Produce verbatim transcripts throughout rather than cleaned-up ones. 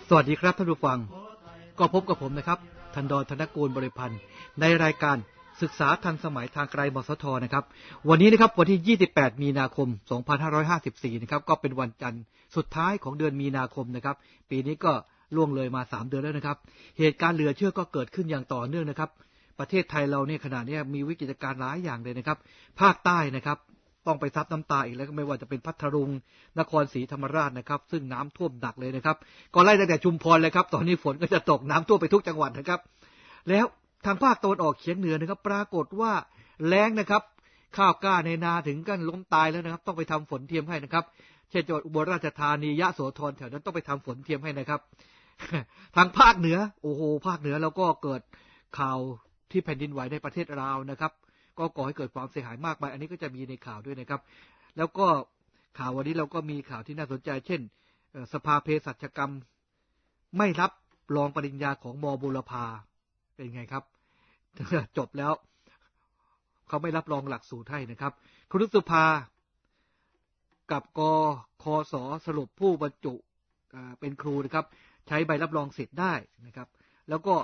สวัสดีครับท่านผู้ฟังก็พบกับผมนะครับธันดร ธนกูลบริพันธ์ในรายการศึกษาทันสมัยทางไกลมสทนะครับวันนี้นะครับวันที่ยี่สิบแปดมีนาคมสองพันห้าร้อยห้าสิบสี่นะครับก็เป็นวันจันทร์สุดท้ายของเดือนมีนาคมนะครับปีนี้ก็ล่วงเลยมาสามเดือนแล้วนะครับเหตุการณ์เหลือเชื่อก็เกิดขึ้นอย่างต่อเนื่องนะครับประเทศไทยเราเนี่ยขณะนี้มีวิกฤตการณ์หลายอย่างเลยนะครับภาคใต้นะครับต้องไปซับน้ำตาอีกแล้วไม่ว่าจะเป็นพัทลุงนครศรีธรรมราชนะครับซึ่งน้ำท่วมหนักเลยนะครับก็ไล่ตั้งแต่ชุมพรเลยครับตอนนี้ฝนก็จะตกน้ำท่วมไปทุกจังหวัดนะครับแล้วทางภาคตะวันออกเฉียงเหนือนะครับปรากฏว่าแล้งนะครับข้าวกล้าในนาถึงกันล้มตายแล้วนะครับต้องไปทำฝนเทียมให้นะครับเช่นจังหวัดอุบลราชธานียะโสธรแถวนั้นต้องไปทำฝนเทียมให้นะครับทางภาคเหนือโอ้โหภาคเหนือเราก็เกิดข่าวที่แผ่นดินไหวในประเทศลาวนะครับก็ก่อให้เกิดความเสียหายมากมายอันนี้ก็จะมีในข่าวด้วยนะครับแล้วก็ข่าววันนี้เราก็มีข่าวที่น่าสนใจเช่นสภาเภสัชกรรมไม่รับรองปริญญาของม.บูรพาเป็นไงครับจบแล้วเขาไม่รับรองหลักสูตรให้นะครับครุสุภากับกคสสรุปผู้บรรจุเป็นครูนะครับใช้ใบรับรองสิทธิ์ได้นะครับแล้วก็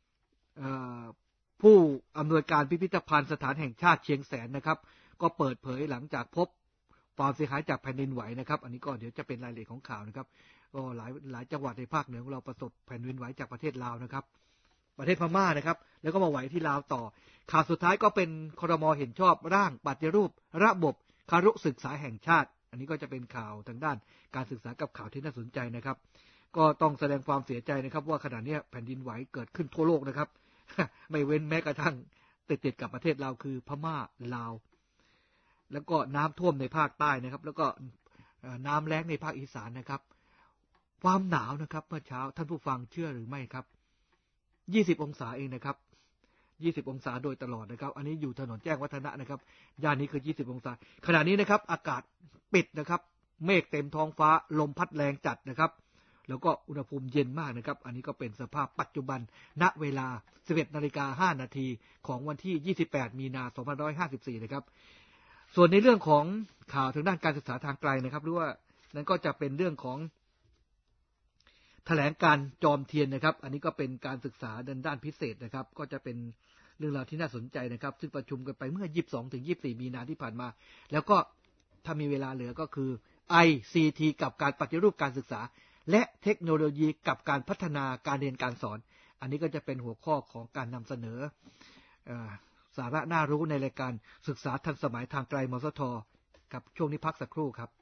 ผู้อำนวยการพิพิธภัณฑ์สถานแห่งชาติเชียงแสนนะครับก็เปิดเผยหลังจากพบความเสียหายจากแผ่นดินไหวนะครับอันนี้ก็เดี๋ยวจะเป็นรายละเอียดของข่าวนะครับก็หลายหลายจังหวัดในภาคเหนือของเราประสบแผ่นดินไหวจากประเทศลาวนะครับประเทศพม่านะครับแล้วก็มาไหวที่ลาวต่อข่าวสุดท้ายก็เป็นครม.เห็นชอบร่างปฏิรูประบบคารุศึกษาแห่งชาติอันนี้ก็จะเป็นข่าวทางด้านการศึกษากับข่าวที่น่าสนใจนะครับก็ต้องแสดงความเสียใจนะครับว่าขณะนี้แผ่นดินไหวเกิดขึ้นทั่วโลกนะครับไม่เว้นแม้กระทั่งติดๆกับประเทศเราคือพม่าลาวแล้วก็น้ำท่วมในภาคใต้นะครับแล้วก็น้ำแล้งในภาคอีสานนะครับความหนาวนะครับเมื่อเช้าท่านผู้ฟังเชื่อหรือไม่ครับยี่สิบองศาเองนะครับยี่สิบองศาโดยตลอดนะครับอันนี้อยู่ถนนแจ้งวัฒนะนะครับย่านนี้คือยี่สิบองศาขณะนี้นะครับอากาศปิดนะครับเมฆเต็มท้องฟ้าลมพัดแรงจัดนะครับแล้วก็อุณหภูมิเย็นมากนะครับอันนี้ก็เป็นสภาพปัจจุบันณเวลา สิบเอ็ดนาฬิกาห้านาทีของวันที่ยี่สิบแปดมีนาคมสองพันห้าร้อยห้าสิบสี่นะครับส่วนในเรื่องของข่าวทางด้านการศึกษาทางไกลนะครับหรือว่านั้นก็จะเป็นเรื่องของแถลงการจอมเทียนนะครับอันนี้ก็เป็นการศึกษาด้านด้านพิเศษนะครับก็จะเป็นเรื่องราวที่น่าสนใจนะครับซึ่งประชุมกันไปเมื่อยี่สิบสองถึงยี่สิบสี่มีนาที่ผ่านมาแล้วก็ถ้ามีเวลาเหลือก็คือ ไอ ซี ที กับการปฏิรูปการศึกษาและเทคโนโลยีกับการพัฒนาการเรียนการสอนอันนี้ก็จะเป็นหัวข้อของการนำเสนอสาระน่ารู้ในรายการศึกษาทันสมัยทางไกลมสทกับช่วงนี้พักสักครู่ครับ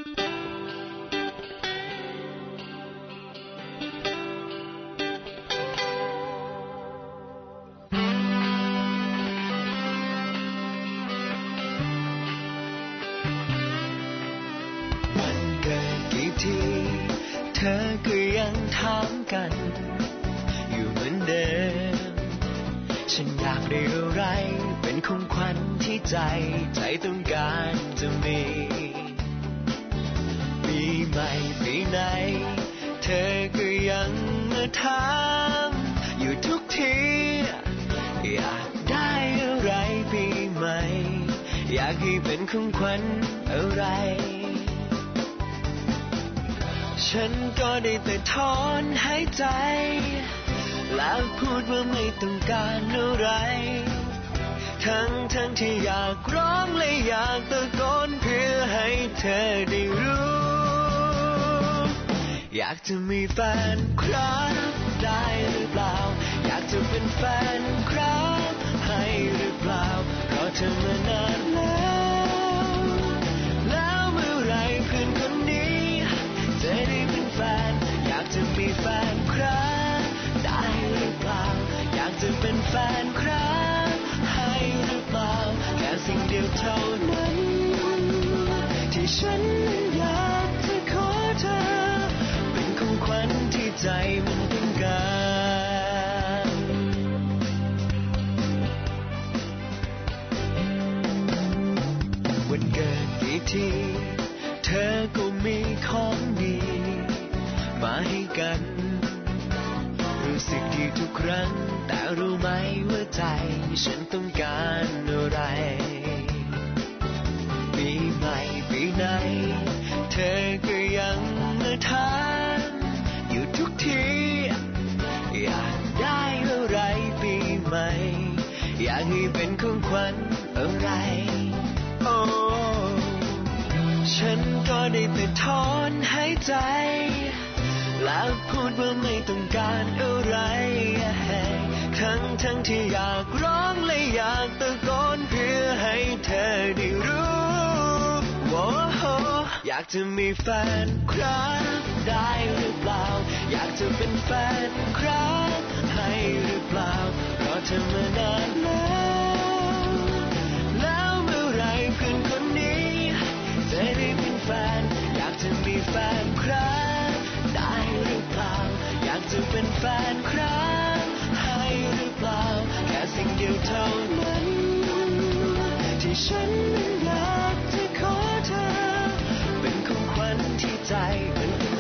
เธอก็ยังถามกันอยู่เหมือนเดิมฉันอยากได้อะไรเป็นของขวัญที่ใจใจต้องการจะมีปีใหม่ปีไหนเธอก็ยังมาถามอยู่ทุกทีอยากได้อะไรปีใหม่อยากให้เป็นของขวัญอะไรฉันก็ได้แต่ถอนหายใจแล้วพูดว่าไม่ต้องการอะไรทั้งทั้งที่อยากร้องและอยากตะโกนเพื่อให้เธอได้รู้อยากจะมีแฟนครับได้หรือเปล่าอยากจะเป็นแฟนครับให้หรือเปล่าเพราะเธอมานานแล้วแล้วเมื่อไรเพื่อนคนนี้จะได้เป็นแฟนอยากจะมีแฟนครับได้หรือเปล่าอยากจะเป็นแฟนครับให้หรือเปล่าแค่สิ่งเดียวเท่านั้นที่ฉันอยากจะขอเธอเป็นของขวัญที่ใจมันต้องการวันเกิดกี่ทีเธอก็มีของดีมาให้กันรู้สึกดีทุกครั้งแต่รู้ไหมว่าใจฉันต้องการอะไรปีใหม่ปีไหนเธอก็ยังมาถามอยู่ทุกทีเป็นของขวัญอะไรโอ้ฉันก็ได้แต่ถอนหายใจแล้วพูดว่าไม่ต้องการอะไรทั้งทั้งที่อยากร้องและอยากตะโกนเพื่อให้เธอได้รู้ว่าอยากจะมีแฟนครับได้หรือเปล่าอยากจะเป็นแฟนครับให้หรือเปล่าเพราะเธอมานานแล้วแล้วเมื่อไรเพื่อนคนนี้จะได้เป็นแฟนอยากจะมีแฟนครับได้หรือเปล่าอยากจะเป็นแฟนครับให้หรือเปล่าแค่สิ่งเดียวเท่านั้นที่ฉันอยากจะขอเธอเป็นของขวัญที่ใจมันต้อง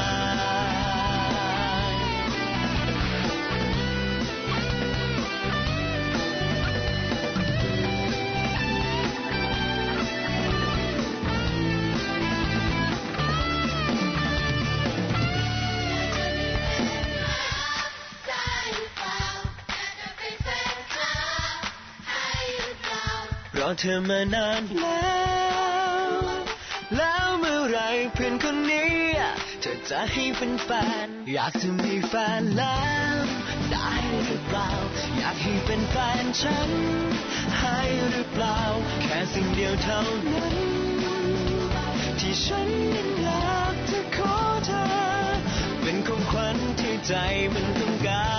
รอเธอมานานแล้วแล้วเมื่อไรเพื่อนคนนี้เธอจะให้เป็นแฟนอยากจะมีแฟนแล้วได้หรือเปล่าอยากให้เป็นแฟนฉันให้หรือเปล่าแค่สิ่งเดียวเท่านั้นที่ฉันอยากจะขอเธอเป็นของขวัญที่ใจมันต้องการ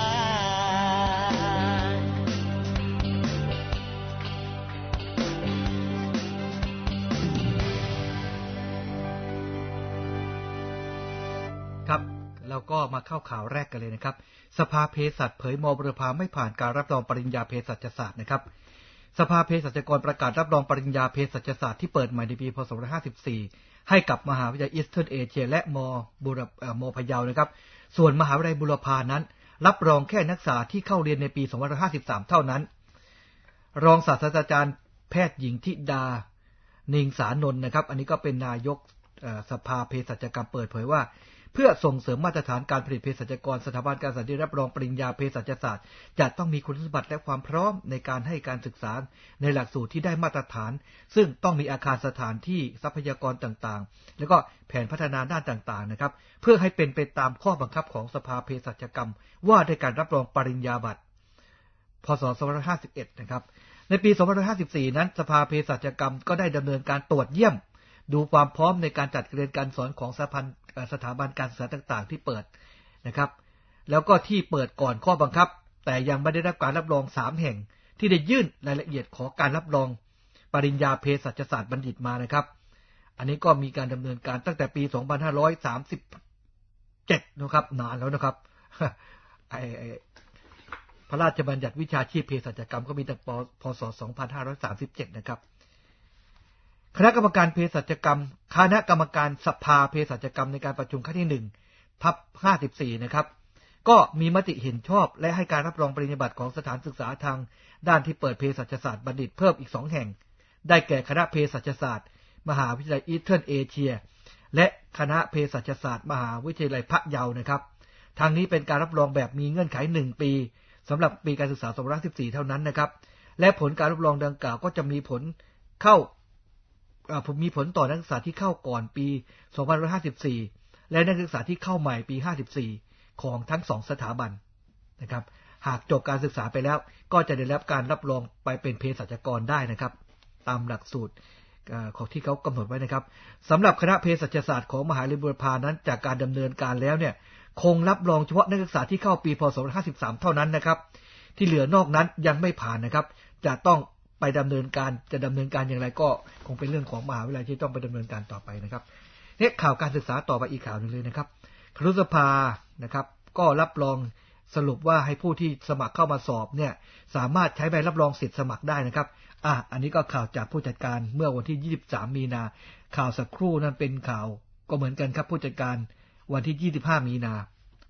ครับแล้วก็มาเข้าข่าวแรกกันเลยนะครับสภาเภสัชเผยมบุรพาไม่ผ่านการรับรองปริญญาเภสัชศาสตร์นะครับสภาเภสัชกรประกาศรับรองปริญญาเภสัชศาสตร์ที่เปิดใหม่ในปีพ.ศ. สองพันห้าร้อยห้าสิบสี่ให้กับมหาวิทยาลัยอีสเทิร์นเอเชียและมบุรเอ่อมพะเยานะครับส่วนมหาวิทยาลัยบุรพานั้นรับรองแค่นักศึกษาที่เข้าเรียนในปีสองพันห้าร้อยห้าสิบสามเท่านั้นรองศาสตราจารย์แพทย์หญิงธิดานิงสานนท์นะครับอันนี้ก็เป็นนายกสภาเภสัชกรรมเปิดเผยว่าเพื่อส่งเสริมมาตรฐานการผลิตเภสัชกรสถาบันการศึกษาที่รับรองปริญญาเภสัชศาสตร์จะต้องมีคุณสมบัติและความพร้อมในการให้การศึกษาในหลักสูตรที่ได้มาตรฐานซึ่งต้องมีอาคารสถานที่ทรัพยากรต่างๆแล้วก็แผนพัฒนาด้านต่างๆนะครับเพื่อให้เป็นไปตามข้อบังคับของสภาเภสัชกรรมว่าด้วยการรับรองปริญญาบัตรพ.ศ. สองพันห้าร้อยห้าสิบเอ็ดนะครับในปีสองพันห้าร้อยห้าสิบสี่นั้นสภาเภสัชกรรมก็ได้ดำเนินการตรวจเยี่ยมดูความพร้อมในการจัดเรียนการสอนของสถาบันสถาบันการศึกษาต่างๆที่เปิดนะครับแล้วก็ที่เปิดก่อนข้อบังคับแต่ยังไม่ได้รับการรับรองสามแห่งที่ได้ยื่นรายละเอียดขอการรับรองปริญญาเภสัชศาสตร์บัณฑิตมานะครับอันนี้ก็มีการดำเนินการตั้งแต่ปีสองพันห้าร้อยสามสิบเจ็ดนะครับนานแล้วนะครับไอ้พระราชบัญญัติวิชาชีพเภสัชกรรมก็มีตั้งพ.ศ. สองพันห้าร้อยสามสิบเจ็ดนะครับคณะกรรมการเภสัชกรรมคณะกรรมการสภาเภสัชกรรมในการประชุมครั้งที่หนึ่งทับห้าสิบสี่นะครับก็มีมติเห็นชอบและให้การรับรองปริญญาบัตรของสถานศึกษาทางด้านที่เปิดเภสัชศาสตร์บัณฑิตเพิ่มอีกสองแห่งได้แก่คณะเภสัชศาสตร์มหาวิทยาลัยอีสเทิร์นเอเชียและคณะเภสัชศาสตร์มหาวิทยาลัยพะเยานะครับทางนี้เป็นการรับรองแบบมีเงื่อนไขหนึ่งปีสำหรับปีการศึกษาสองพันห้าร้อยสิบสี่เท่านั้นนะครับและผลการรับรองดังกล่าวก็จะมีผลเข้าผมมีผลต่อนักศึกษาที่เข้าก่อนปีสองพันห้าร้อยห้าสิบสี่และนักศึกษาที่เข้าใหม่ปีห้าสิบสี่ของทั้งสองสถาบันนะครับหากจบการศึกษาไปแล้วก็จะได้รับการรับรองไปเป็นเภสัชกรได้นะครับตามหลักสูตรของที่เขากำหนดไว้นะครับสำหรับคณะเภสัชศาสตร์ของมหาวิทยาลัยบุรพานั้นจากการดำเนินการแล้วเนี่ยคงรับรองเฉพาะนักศึกษาที่เข้าปีพ.ศ. สองพันห้าร้อยห้าสิบสามเท่านั้นนะครับที่เหลือนอกนั้นยังไม่ผ่านนะครับจะต้องไปดำเนินการจะดำเนินการอย่างไรก็คงเป็นเรื่องของมหาวิทยาลัยที่ต้องไปดำเนินการต่อไปนะครับเนี่ยข่าวการศึกษาต่อไปอีกข่าวนึงเลยนะครับครุสภานะครับก็รับรองสรุปว่าให้ผู้ที่สมัครเข้ามาสอบเนี่ยสามารถใช้ใบรับรองสิทธิ์สมัครได้นะครับอ่ะอันนี้ก็ข่าวจากผู้จัดการเมื่อวันที่ยี่สิบสามมีนาข่าวสักครู่นั้นเป็นข่าวก็เหมือนกันครับผู้จัดการวันที่ยี่สิบห้ามีนา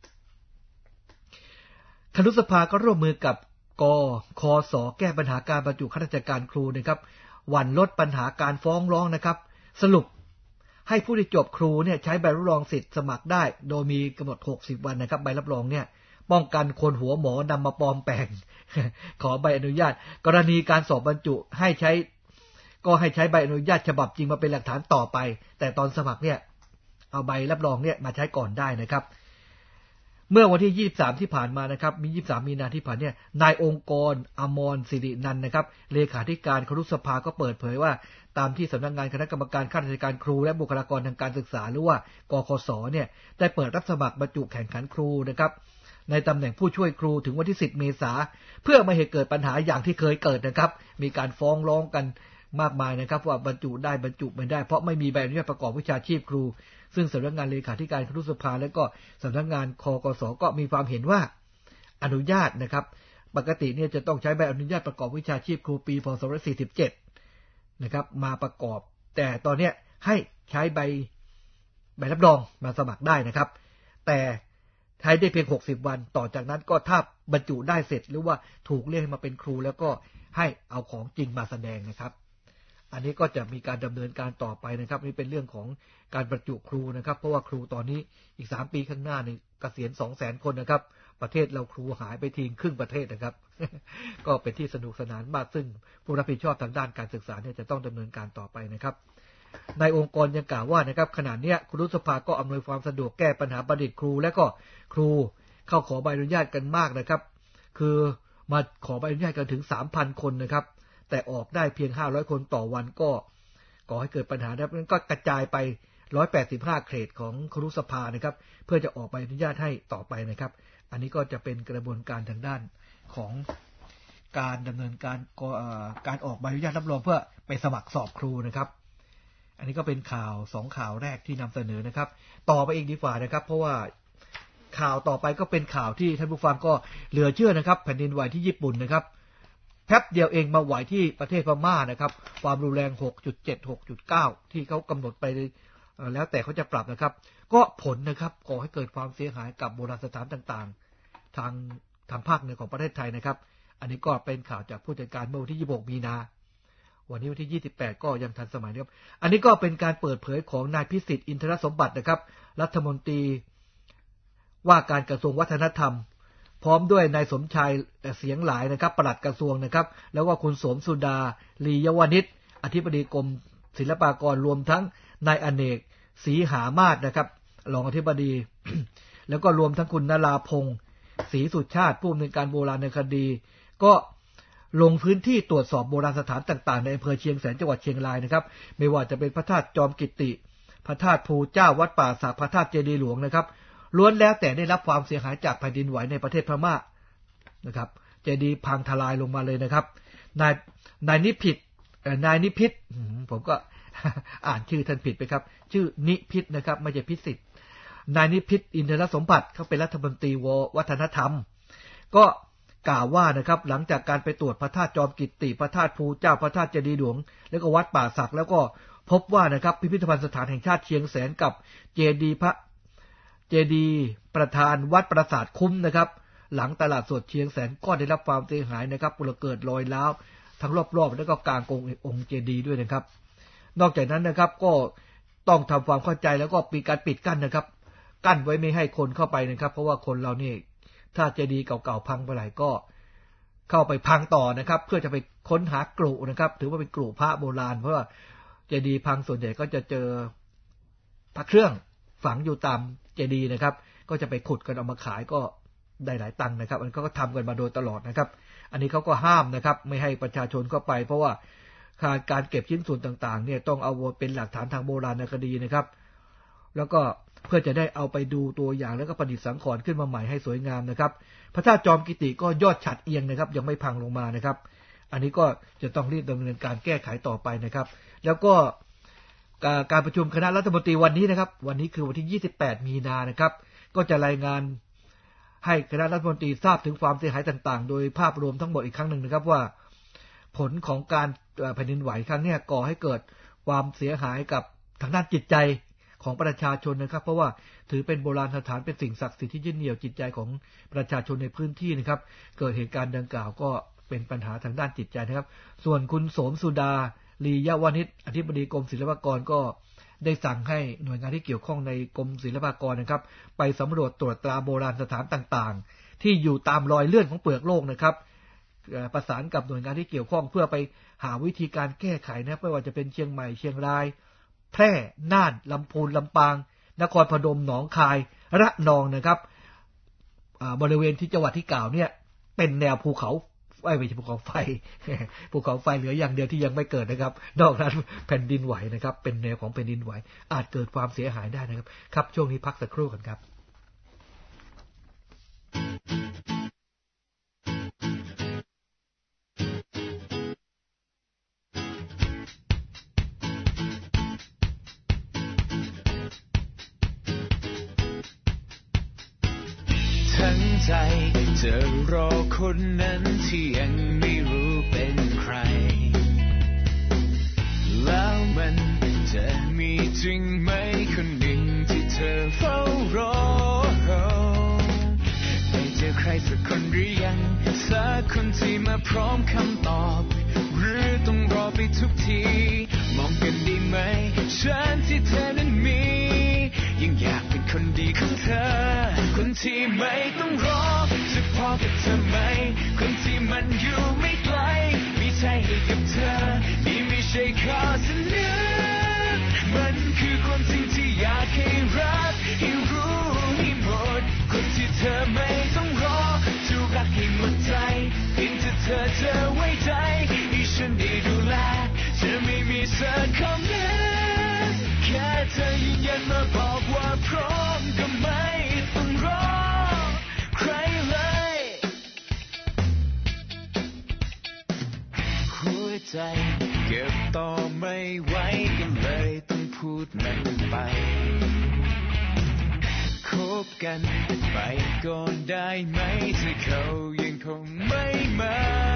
ครุสภาก็ร่วมมือกับกคสแก้ปัญหาการบรรจุข้าราชการครูนะครับหวั่นลดปัญหาการฟ้องร้องนะครับสรุปให้ผู้ที่จบครูเนี่ยใช้ใบรับรองสิทธิ์สมัครได้โดยมีกำหนดหกสิบวันนะครับใบรับรองเนี่ยป้องกันคนหัวหมอนำมาปลอมแปลง ขอใบอนุญาตกรณีการสอบบรรจุให้ใช้ก็ให้ใช้ใบอนุญาตฉบับจริงมาเป็นหลักฐานต่อไปแต่ตอนสมัครเนี่ยเอาใบรับรองเนี่ยมาใช้ก่อนได้นะครับเมื่อวันที่ยี่สิบสามที่ผ่านมานะครับมียี่สิบสามมีนาที่ผ่านเนี่ยนายองค์กรอมรศิรินันท์นะครับเลขาธิการครุสภาก็เปิดเผยว่าตามที่สำนักงานคณะกรรมการข้าราชการครูและบุคลากรทางการศึกษาหรือว่ากคศเนี่ยได้เปิดรับสมัครบรรจุแข่งขันครูนะครับในตำแหน่งผู้ช่วยครูถึงวันที่สิบเมษายนเพื่อไม่ให้เกิดปัญหาอย่างที่เคยเกิดนะครับมีการฟ้องร้องกันมากมายนะครับว่าบรรจุได้บรรจุไม่ได้เพราะไม่มีใบอนุญาตประกอบวิชาชีพครูซึ่งสำนักงานเลขาธิการครุสภาและก็สำนักงานคกสก็มีความเห็นว่าอนุญาตนะครับปกติเนี่ยจะต้องใช้ใบอนุญาตประกอบวิชาชีพครูปีพ.ศ. สี่สิบเจ็ดนะครับมาประกอบแต่ตอนนี้ให้ใช้ใบใบรับรองมาสมัครได้นะครับแต่ใช้ได้เพียงหกสิบวันต่อจากนั้นก็ถ้าบรรจุได้เสร็จหรือว่าถูกเรียกมาเป็นครูแล้วก็ให้เอาของจริงมาแสดงนะครับอันนี้ก็จะมีการดำเนินการต่อไปนะครับนี่เป็นเรื่องของการบรรจุครูนะครับเพราะว่าครูตอนนี้อีกสามปีข้างหน้านี่เกษียณ สองแสน คนนะครับประเทศเราครูหายไปทิ้งครึ่งประเทศนะครับ ก็เป็นที่สนุกสนานมากซึ่งผู้รับผิดชอบทางด้านการศึกษาเนี่ยจะต้องดำเนินการต่อไปนะครับในองค์กรยังกล่าวว่านะครับขณะนี้ครุสภาก็อำนวยความสะดวกแก้ปัญหาบัณฑิตครูและก็ครูเข้าขอใบอนุญาตกันมากนะครับคือมาขอใบอนุญาตกันถึง สามพัน คนนะครับแต่ออกได้เพียงห้าร้อยคนต่อวันก็ก่อให้เกิดปัญหาแล้วนั้นก็กระจายไปหนึ่งร้อยแปดสิบห้าเขตของครุสภานะครับเพื่อจะออกใบอนุญาตให้ต่อไปนะครับอันนี้ก็จะเป็นกระบวนการทางด้านของการดำเนินการการออกใบอนุญาตรับรองเพื่อไปสมัครสอบครูนะครับอันนี้ก็เป็นข่าวสองข่าวแรกที่นำเสนอนะครับต่อไปอีกดีกว่านะครับเพราะว่าข่าวต่อไปก็เป็นข่าวที่ท่านผู้ฟังก็เหลือเชื่อนะครับแผ่นดินไหวที่ญี่ปุ่นนะครับแป๊บเดียวเองมาไหวที่ประเทศพม่านะครับความรุนแรง หกจุดเจ็ด หกจุดเก้า ที่เขากำหนดไปแล้วแต่เขาจะปรับนะครับก็ผลนะครับก่อให้เกิดความเสียหายกับโบราณสถานต่างๆทางทางภาคเหนือของประเทศไทยนะครับอันนี้ก็เป็นข่าวจากผู้จัดการเมื่อวันที่ยี่สิบหกมีนาวันนี้วันที่ยี่สิบแปดก็ยังทันสมัยนะครับอันนี้ก็เป็นการเปิดเผยของนายพิสิทธิ์อินทรสมบัตินะครับรัฐมนตรีว่าการกระทรวงวัฒนธรรมพร้อมด้วยนายสมชายเสียงหลายนะครับปลัดกระทรวงนะครับแล้วก็คุณโสมสุดาลียวณิชอธิบดีกรมศิลปากรรวมทั้งนายอเนกศรีหามาศนะครับรองอธิบดี แล้วก็รวมทั้งคุณนราพงศ์ศรีสุชาติผู้อำนวยการโบราณคดีก็ลงพื้นที่ตรวจสอบโบราณสถานต่างๆในอำเภอเชียงแสนจังหวัดเชียงรายนะครับไม่ว่าจะเป็นพระธาตุจอมกิตติพระธาตุภูเจ้าวัดป่าสักพระธาตุเจดีย์หลวงนะครับล้วนแล้วแต่ได้รับความเสียหายจากแผ่นดินไหวในประเทศพม่านะครับเจดีย์พังทลายลงมาเลยนะครับนายนายนิพิษนายนิพิษผมก็ อ่านชื่อท่านผิดไปครับชื่อนิพิษนะครับไม่ใช่พิสิทธิ์นายนิพิษอินทรสมบัติเขาเป็นรัฐมนตรีวัฒนธรรมก็กล่าวว่านะครับหลังจากการไปตรวจพระธาตุจอมกิตติพระธาตุภูเจ้าพระธาตุเจดีย์หลวงแล้วก็วัดป่าสักแล้วก็พบว่านะครับพิพิธภัณฑ์สถานแห่งชาติเชียงแสนกับเจดีย์พระเจดีย์ประธานวัดปราสาทคุ้มนะครับหลังตลาดสดเชียงแสนก็ได้รับความเสียหายนะครับเกิดรอยร้าวทั้งรอบๆแล้วก็กลางองค์เจดีย์ด้วยนะครับนอกจากนั้นนะครับก็ต้องทำความเข้าใจแล้วก็มีการปิดกั้นนะครับกั้นไว้ไม่ให้คนเข้าไปนะครับเพราะว่าคนเรานี่ถ้าเจดีย์เก่าๆพังไปไหนก็เข้าไปพังต่อนะครับเพื่อจะไปค้นหากรุนะครับถือว่าเป็นกรุพระโบราณเพราะว่าเจดีย์พังส่วนใหญ่ก็จะเจอพระเครื่องฝังอยู่ตามเจดีย์นะครับก็จะไปขุดกันเอามาขายก็ได้หลายตังค์นะครับอันนี้เขาก็ทำกันมาโดยตลอดนะครับอันนี้เขาก็ห้ามนะครับไม่ให้ประชาชนเข้าไปเพราะว่าการเก็บชิ้นส่วนต่างๆเนี่ยต้องเอาเป็นหลักฐานทางโบราณคดีนะครับแล้วก็เพื่อจะได้เอาไปดูตัวอย่างแล้วก็ประดิษฐ์สังขรณ์ขึ้นมาใหม่ให้สวยงามนะครับพระธาตุจอมกิติก็ยอดฉัตรเอียงนะครับยังไม่พังลงมานะครับอันนี้ก็จะต้องรีบดำเนินการแก้ไขต่อไปนะครับแล้วก็การประชุมคณะรัฐมนตรีวันนี้นะครับวันนี้คือวันที่ยี่สิบแปดมีนานะครับก็จะรายงานให้คณะรัฐมนตรีทราบถึงความเสียหายต่างๆโดยภาพรวมทั้งหมดอีกครั้งหนึ่งนะครับว่าผลของการแผ่นดินไหวครั้งนี้ก่อให้เกิดความเสียหายกับทางด้านจิตใจของประชาชนนะครับเพราะว่าถือเป็นโบราณสถานเป็นสิ่งศักดิ์สิทธิ์ที่ยึดเหนี่ยวจิตใจของประชาชนในพื้นที่นะครับเกิดเหตุการณ์ดังกล่าวก็เป็นปัญหาทางด้านจิตใจนะครับส่วนคุณโสมสุดาลียวณิชอธิบดีกรมศิลปากรก็ได้สั่งให้หน่วยงานที่เกี่ยวข้องในกรมศิลปากรนะครับไปสำรวจตรวจตราโบราณสถานต่างๆที่อยู่ตามรอยเลื่อนของเปลือกโลกนะครับประสานกับหน่วยงานที่เกี่ยวข้องเพื่อไปหาวิธีการแก้ไขนะไม่ว่าจะเป็นเชียงใหม่เชียงรายแพร่น่านลำพูนลำปางนครพนมหนองคายระนองนะครับบริเวณที่จังหวัดที่กล่าวเนี่ยเป็นแนวภูเขาไม่ใช่ภูเขาไฟภูเขาไฟเหลืออย่างเดียวที่ยังไม่เกิดนะครับนอกนั้นแผ่นดินไหวนะครับเป็นแนวของแผ่นดินไหวอาจเกิดความเสียหายได้นะครับครับช่วงนี้พักสักครู่กันครับใจจะรอคนนั้นที่ยังไม่รู้เป็นใครแล้วมันจะมีจริงไหมคนหนึ่งที่เธอเฝ้ารอได้เจอใครสักคนหรือยังสักคนที่มาพร้อมคำตอบหรือต้องรอไปทุกทีมองกันได้ไหมฉันที่เธอนั้นมียังอยากเป็นคนดีของเธอคนที่ไม่ต้องรอจะพอกับเธอไหมคนที่มันอยู่ไม่ไกลมีใจให้กับเธอนี่ไม่ใช่ข้อเสนอมันคือความจริงที่อยากให้รับให้รู้ให้หมดคนที่เธอไม่ต้องรอจะรักให้หมดใจเพียงแต่เธอจะไว้ใจให้ฉันได้ดูแลจะไม่มีสักคำนั้นแค่เธอยืนยันมาบอกว่าพร้อมก็ไม่ต้องรอใครเลยหัวใจเก็บต่อไม่ไหวก็เลยต้องพูดมันไปคบกันไปก่อนได้ไหมถ้าเขายังคงไม่มา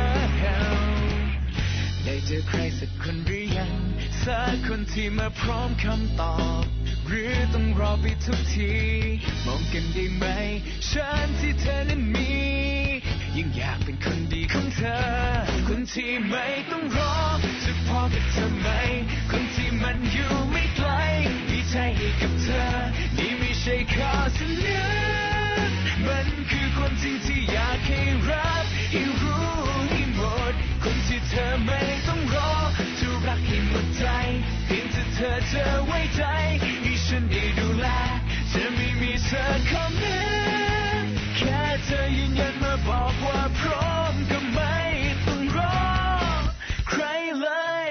ได้เจอใครสักคนหรือยังสักคนที่มาพร้อมคำตอบหรือต้องรอไปทุกทีมองกันได้ไหมฉันที่เธอนั้นมียังอยากเป็นคนดีของเธอคนที่ไม่ต้องรอจะพอกับเธอไหมคนที่มันอยู่ไม่ไกลมีใจให้กับเธอนี่ไม่ใช่ข้อเสนอมันคือความจริงที่อยากให้รับให้รู้ให้หมดคนที่เธอไม่ต้องรอจะรักให้หมดใจเพียงแต่เธอจะไว้ใจให้ฉันได้ดูแลจะไม่มีสักคำนั้นแค่เธอยืนยันมาบอกว่าพร้อมก็ไม่ต้องรอใครเลย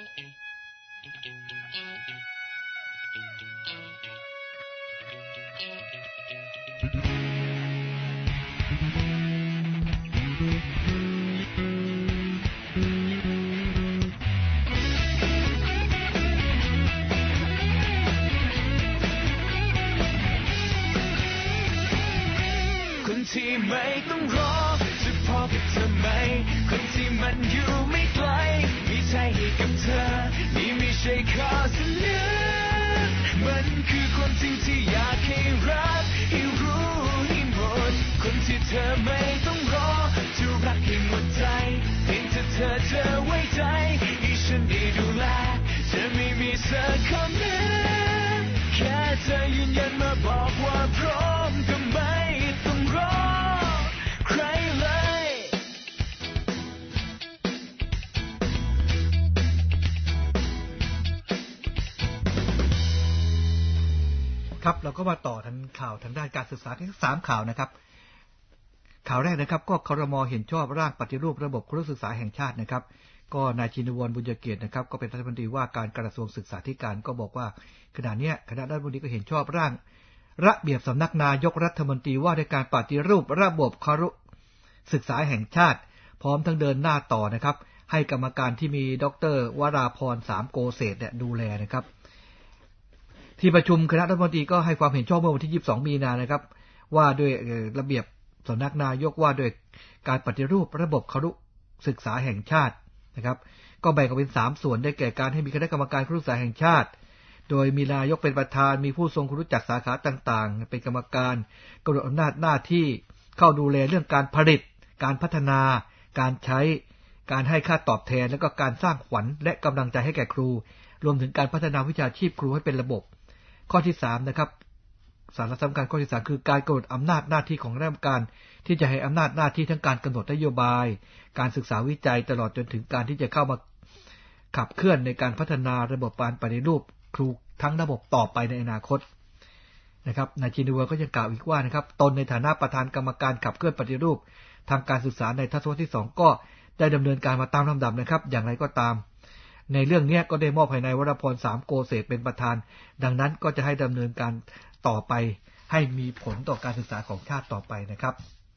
ที่ไม่ต้องรอจะพอกับเธอไหมคนที่มันอยู่ไม่ไกลมีใจให้กับเธอนี่ไม่ใช่ข้อเสนอมันคือความจริงที่อยากให้รับให้รู้ให้หมดคนที่เธอไม่ต้องรอจะรักให้หมดใจเพียงแต่เธอจะไว้ใจให้ฉันได้ดูแลจะไม่มีสักคำนั้นแค่เธอยืนยันมาบอกว่าพร้อมก็ไม่ต้องรอใครเลยครับเราก็มาต่อทางข่าวทางด้านการศึกษาทั้งสามข่าวนะครับข่าวแรกนะครับก็ครม.เห็นชอบร่างปฏิรูประบบครูศึกษาแห่งชาตินะครับก็นายชินวรบุญเกียรตินะครับก็เป็นรัฐมนตรีว่าการกระทรวงศึกษาธิการก็บอกว่าขณะนี้คณะรัฐมนตรีก็เห็นชอบร่างระเบียบสำนักนายกรัฐมนตรีว่าด้วยการปฏิรูประบบครูศึกษาแห่งชาติพร้อมทั้งเดินหน้าต่อนะครับให้กรรมการที่มีดร.วราพรสามโกเศษเนี่ยดูแลนะครับที่ประชุมคณะรัฐมนตรีก็ให้ความเห็นชอบเมื่อวันที่ยี่สิบสองมีนานะครับว่าด้วยระเบียบสำนักนายกว่าด้วยการปฏิรูประบบครูศึกษาแห่งชาตินะครับก็แบ่งออกเป็นสามส่วนได้แก่การให้มีคณะกรรมการครูศึกษาแห่งชาติโดยมีนายกเป็นประธานมีผู้ทรงคุณรู้จักสาขาต่างๆเป็นกรรมการกำหนดอำนาจหน้าที่เข้าดูแลเรื่องการผลิตการพัฒนาการใช้การให้ค่าตอบแทนและก็การสร้างขวัญและกำลังใจให้แก่ครูรวมถึงการพัฒนาวิชาชีพครูให้เป็นระบบข้อที่สามนะครับสาระสำคัญข้อที่สามคือการกำหนดอำนาจหน้าที่ของคณะกรรมการที่จะให้อำนาจหน้าที่ทั้งการกำหนดนโยบายการศึกษาวิจัยตลอดจนถึงการที่จะเข้ามาขับเคลื่อนในการพัฒนาระบบการปฏิรูปครูทั้งระบบต่อไปในอนาคตนะครับนายชินวัวก็ยังกล่าวอีกว่านะครับตนในฐานะประธานกรรมการขับเคลื่อนปฏิรูปทางการศึกษาในทศวรรษที่สองก็ได้ดำเนินการมาตามลำดับนะครับอย่างไรก็ตามในเรื่องนี้ก็ได้มอบให้นายวรพรสามโกเศษเป็นประธานดังนั้นก็จะให้ดำเนินการต่อไปให้มีผลต่อการศึกษาของชาติต่อไปนะครับ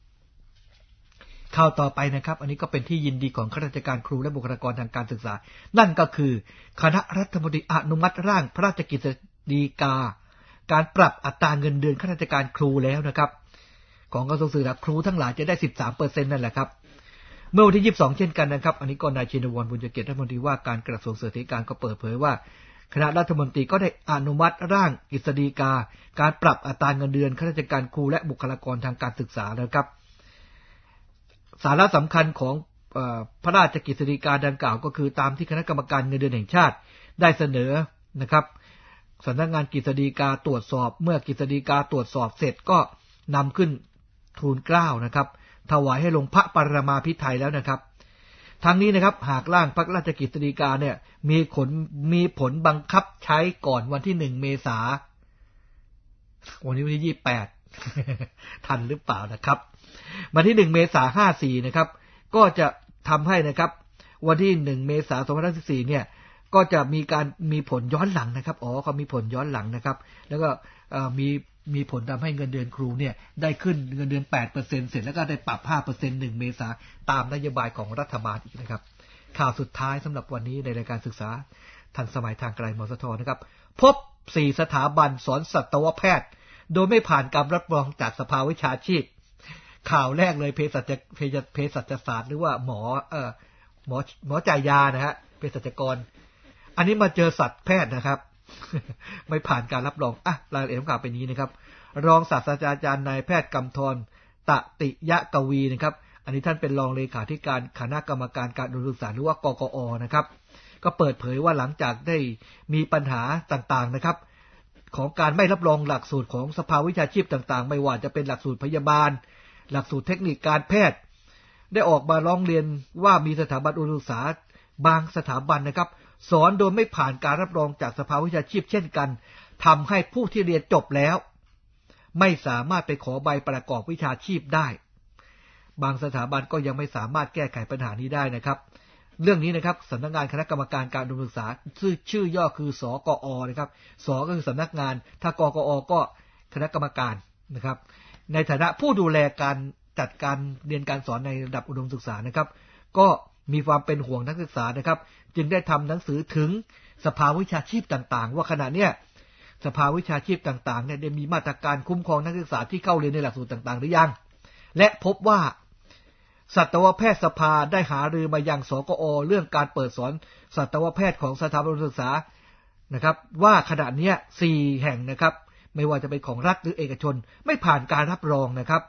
ข่าวต่อไปนะครับอันนี้ก็เป็นที่ยินดีของข้าราชการครูและบุคลากรทางการศึกษานั่นก็คือคณะรัฐมนตรีอนุมัติร่างพระราชกฤษฎีกาการปรับอัตราเงินเดือนข้าราชการครูแล้วนะครับของกระทรวงศึกษาครูทั้งหลายจะได้ สิบสามเปอร์เซ็นต์ นั่นแหละครับเมื่อวันที่ยี่สิบสองเช่นกันนะครับอันนี้ก็นายชินวรบุญเกียรติรัฐมนตรีว่าการกระทรวงศึกษาธิการก็เปิดเผยว่าคณะรัฐมนตรีก็ได้อนุมัติร่างกฤษฎีกาการปรับอัตราเงินเดือนข้าราชการครูและบุคลากรทางการศึกษาแล้วครับสาระสำคัญของพระราชกฤษฎีกาดังกล่าวก็คือตามที่คณะกรรมการเงินเดือนแห่งชาติได้เสนอนะครับสำนักงานกฤษฎีกาตรวจสอบเมื่อกฤษฎีกาตรวจสอบเสร็จก็นำขึ้นทูลเกล้านะครับถวายให้ลงพระปรมาภิไธยแล้วนะครับทั้งนี้นะครับหากร่างพระราชกฤษฎีกาเนี่ยมีผลมีผลบังคับใช้ก่อนวันที่หนึ่งเมษายนวันนี้วันที่ยี่สิบแปด ทันหรือเปล่านะครับวันที่หนึ่งเมษายนห้าสิบสี่นะครับก็จะทำให้นะครับวันที่หนึ่งเมษายนสองพันห้าร้อยสิบสี่เนี่ยก็จะมีการมีผลย้อนหลังนะครับอ๋อเขามีผลย้อนหลังนะครับแล้วก็มีมีผลทำให้เงินเดือนครูเนี่ยได้ขึ้นเงินเดือน แปดเปอร์เซ็นต์ เสร็จแล้วก็ได้ปรับ ห้าเปอร์เซ็นต์ หนึ่งเมษายนตามนโยบายของรัฐบาลอีกนะครับข่าวสุดท้ายสำหรับวันนี้ในรายการศึกษาทันสมัยทางไกลมสทนะครับพบสี่สถาบันสอนสัตวแพทย์โดยไม่ผ่านการรับรองจากสภาวิชาชีพข่าวแรกเลยเภสัชเภสัชเภสัชศาสตร์หรือว่าหมอเอ่อหมอหมอจ่ายยานะฮะเภสัชกรอันนี้มาเจอสัตวแพทย์นะครับ ไม่ผ่านการรับรองอ่ะรายละเอียดของข่าวเป็นนี้นะครับรองศาสตราจารย์นายแพทย์กำธรตติยะกวีนะครับอันนี้ท่านเป็นรองเลขาธิการคณะกรรมการการอุดมศึกษาหรือว่ากกอ.นะครับก็เปิดเผยว่าหลังจากได้มีปัญหาต่างๆนะครับของการไม่รับรองหลักสูตรของสภาวิชาชีพต่างๆไม่ว่าจะเป็นหลักสูตรพยาบาลหลักสูตรเทคนิคการแพทย์ได้ออกมาร้องเรียนว่ามีสถาบันอุดมศึกษาบางสถาบันนะครับสอนโดยไม่ผ่านการรับรองจากสภาวิชาชีพเช่นกันทำให้ผู้ที่เรียนจบแล้วไม่สามารถไปขอใบประกอบวิชาชีพได้บางสถาบันก็ยังไม่สามารถแก้ไขปัญหานี้ได้นะครับเรื่องนี้นะครับสำนักงานคณะกรรมการการอุดมศึกษาชื่อชื่อย่อคือสกอ.นะครับสก็คือสำนักงานถ้ากกอ.ก็คณะกรรมการนะครับในฐานะผู้ดูแลการจัดการเรียนการสอนในระดับอุดมศึกษานะครับก็มีความเป็นห่วงนักศึกษานะครับจึงได้ทำหนังสือถึงสภาวิชาชีพต่างๆว่าขณะเนี้ยสภาวิชาชีพต่างๆเนี่ยได้มีมาตรการคุ้มครองนักศึกษาที่เข้าเรียนในหลักสูตรต่างๆหรือยังและพบว่าสัตวแพทยสภาได้หารือมายังสกอ.เรื่องการเปิดสอนสัตวแพทย์ของสถาบันศึกษานะครับว่าขณะเนี้ยสี่แห่งนะครับไม่ว่าจะเป็นของรัฐหรือเอกชนไม่ผ่านการรับรองนะครับ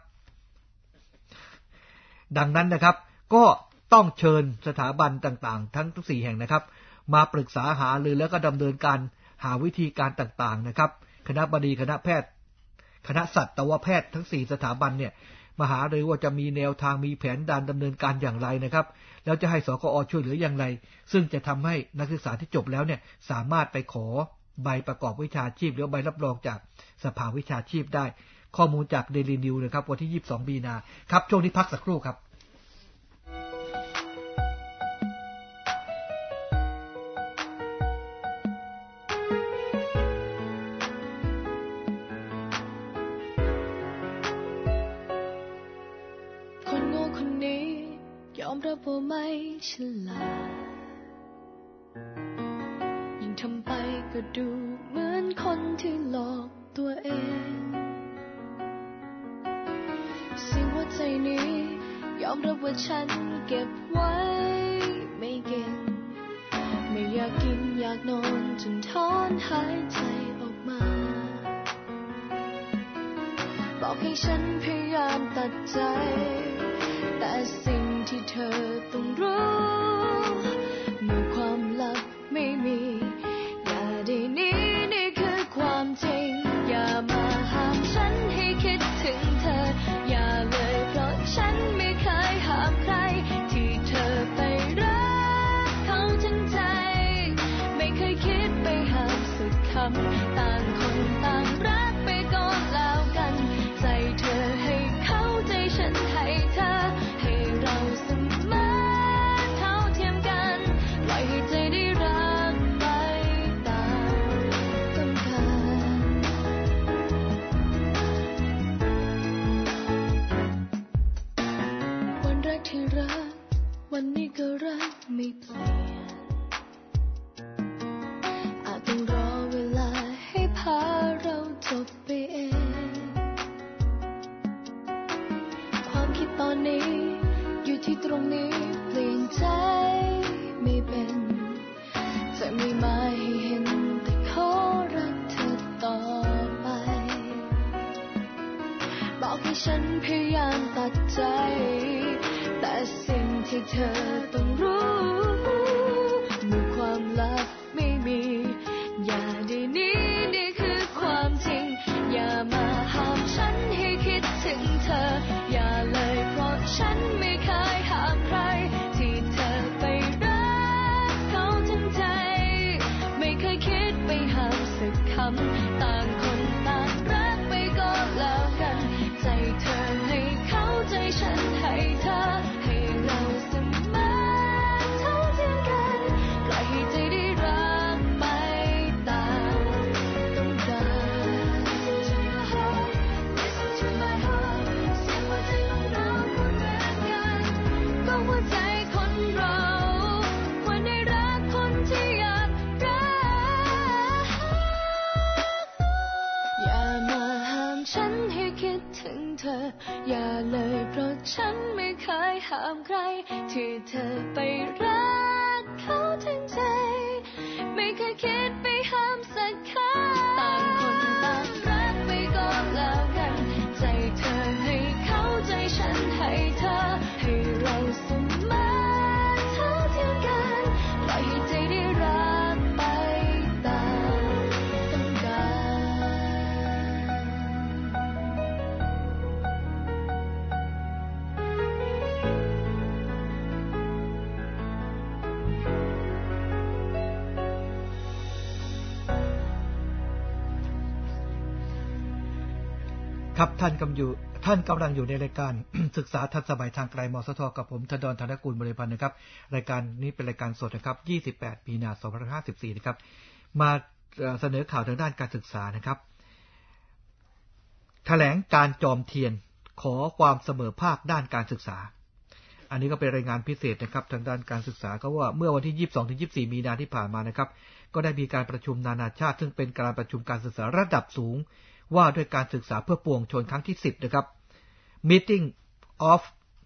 ดังนั้นนะครับก็ต้องเชิญสถาบันต่างๆทั้งทุกสี่แห่งนะครับมาปรึกษาหารือแล้วก็ดำเนินการหาวิธีการต่างๆนะครับคณะบดีคณะแพทย์คณะสัตวแพทย์ทั้งสี่สถาบันเนี่ยมาหารือว่าจะมีแนวทางมีแผนการดำเนินการอย่างไรนะครับแล้วจะให้สกอ.ช่วยเหลืออย่างไรซึ่งจะทำให้นักศึกษาที่จบแล้วเนี่ยสามารถไปขอใบประกอบวิชาชีพหรือใบรับรองจากสภาวิชาชีพได้ข้อมูลจาก Daily News นะครับวันที่ยี่สิบสองมีนาครับช่วงนี้พักสักครู่ครับยอมรับว่าไม่ฉลาดยิ่งทำไปก็ดูเหมือนคนที่หลอกตัวเองสิ่งหัวใจนี้ยอมรับว่าฉันเก็บไว้ไม่เก่งไม่อยากกินอยากนอนจนถอนหายใจออกมาบอกให้ฉันพยายามตัดใจแต่สิ่งที่เธอต้องรู้เมื่อความลับไม่มีอย่าได้หนีนี่คือความจริงอย่ามาห้ามำต่างคนต่างรักไปก่อนแล้วกันใจเธอให้เข้าใจฉันให้เธอให้เราเสมอเท่าเทียมกันปล่อยให้ใจได้รักไปตามต้องการวันแรกที่รักวันนี้ก็รักไม่เปลี่ยนอาจต้องรอเวลาให้พาเราจบไปเองความคิดตอนนี้อยู่ที่ตรงนี้เปลี่ยนใจไม่เป็นจะไม่มาให้เห็นแต่ขอรักเธอต่อไปบอกให้ฉันพยายามตัดใจแต่สิ่งที่เธอต้องรู้เมื่อความลับไม่มีอย่าได้หนีนี่คือความจริงอย่ามาห้ามฉันให้คิดถึงเธออย่าเลยเพราะฉันไม่เคยห้ามใครที่เธอไปรักเขาทั้งใจไม่เคยคิดไปห้ามสักคำต่างคนต่างรักไปก็แล้วกันใจเธอให้เข้าใจฉันให้เธอให้เราเสมอเท่าเทียมกันปล่อยให้ใจได้รักไปตามต้องการ Listen to your heart Listen to my heart เสียงหัวใจของเราพูดเหมือนกันก็หัวใจคนเราควรได้รักคนที่อยากรักอย่ามาห้ามฉันให้คิดถึงเธออย่าเลยเพราะฉันไม่เคยห้ามใครที่เธอไปรักเขาทั้งใจไม่เคยคิดไปห้ามสักคำต่างคนต่างรักไปก็แล้วกันใจเธอให้เข้าใจฉันให้เธอให้เราเสมอเท่าเทียมกันปล่อยให้ใจได้รักไปตามต้องการครับท่านกำลังอยู่ท่านกำลังอยู่ในรายการ ศึกษาทันสมัยทางไกลมสทกับผมธนดรธนกุลบริพันธ์นะครับรายการนี้เป็นรายการสดนะครับยี่สิบแปดมีนาคมสองพันห้าร้อยห้าสิบสี่นะครับมาเสนอข่าวทางด้านการศึกษานะครับแถลงการจอมเทียนขอความเสมอภาคด้านการศึกษาอันนี้ก็เป็นรายงานพิเศษนะครับทางด้านการศึกษาก็ว่าเมื่อวันที่ยี่สิบสองถึงยี่สิบสี่มีนาคมที่ผ่านมานะครับก็ได้มีการประชุมนานาชาติซึ่งเป็นการประชุมการศึกษาระดับสูงว่าด้วยการศึกษาเพื่อปวงชนครั้งที่สิบนะครับ Meeting of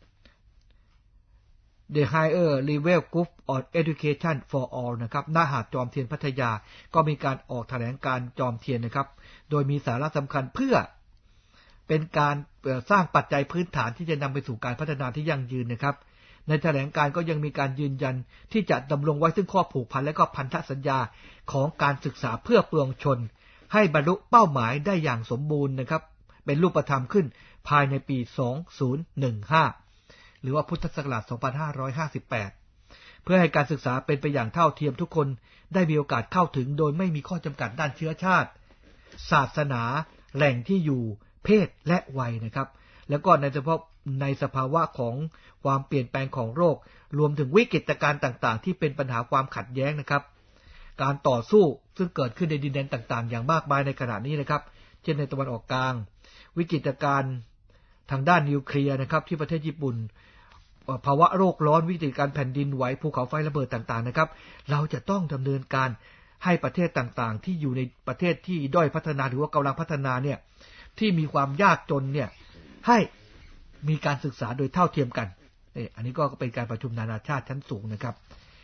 the Higher Level Group on Education for All นะครับณหาดจอมเทียนพัทยาก็มีการออกแถลงการจอมเทียนนะครับโดยมีสาระสำคัญเพื่อเป็นการสร้างปัจจัยพื้นฐานที่จะนำไปสู่การพัฒนาที่ยั่งยืนนะครับในแถลงการก็ยังมีการยืนยันที่จะดำรงไว้ซึ่งข้อผูกพันและก็พันธสัญญาของการศึกษาเพื่อปวงชนให้บรรลุเป้าหมายได้อย่างสมบูรณ์นะครับเป็นรูปธรรมขึ้นภายในปีสองพันสิบห้าหรือว่าพุทธศักราชสองพันห้าร้อยห้าสิบแปดเพื่อให้การศึกษาเป็นไปอย่างเท่าเทียมทุกคนได้มีโอกาสเข้าถึงโดยไม่มีข้อจำกัดด้านเชื้อชาติศาสนาแหล่งที่อยู่เพศและวัยนะครับแล้วก็ในเฉพาะในสภาวะของความเปลี่ยนแปลงของโรครวมถึงวิกฤตการณ์ต่างๆที่เป็นปัญหาความขัดแย้งนะครับการต่อสู้ซึ่งเกิดขึ้นในดินแดนต่างๆอย่างมากมายในขณะนี้นะครับเช่นในตะวันออกกลางวิกฤตการณ์ทางด้านนิวเคลียร์นะครับที่ประเทศญี่ปุ่นภาวะโรคร้อนวิกฤตการณ์แผ่นดินไหวภูเขาไฟระเบิดต่างๆนะครับเราจะต้องดำเนินการให้ประเทศต่างๆที่อยู่ในประเทศที่ด้อยพัฒนาหรือว่ากำลังพัฒนาเนี่ยที่มีความยากจนเนี่ยให้มีการศึกษาโดยเท่าเทียมกันนี่อันนี้ก็เป็นการประชุมนานาชาติชั้นสูงนะครับ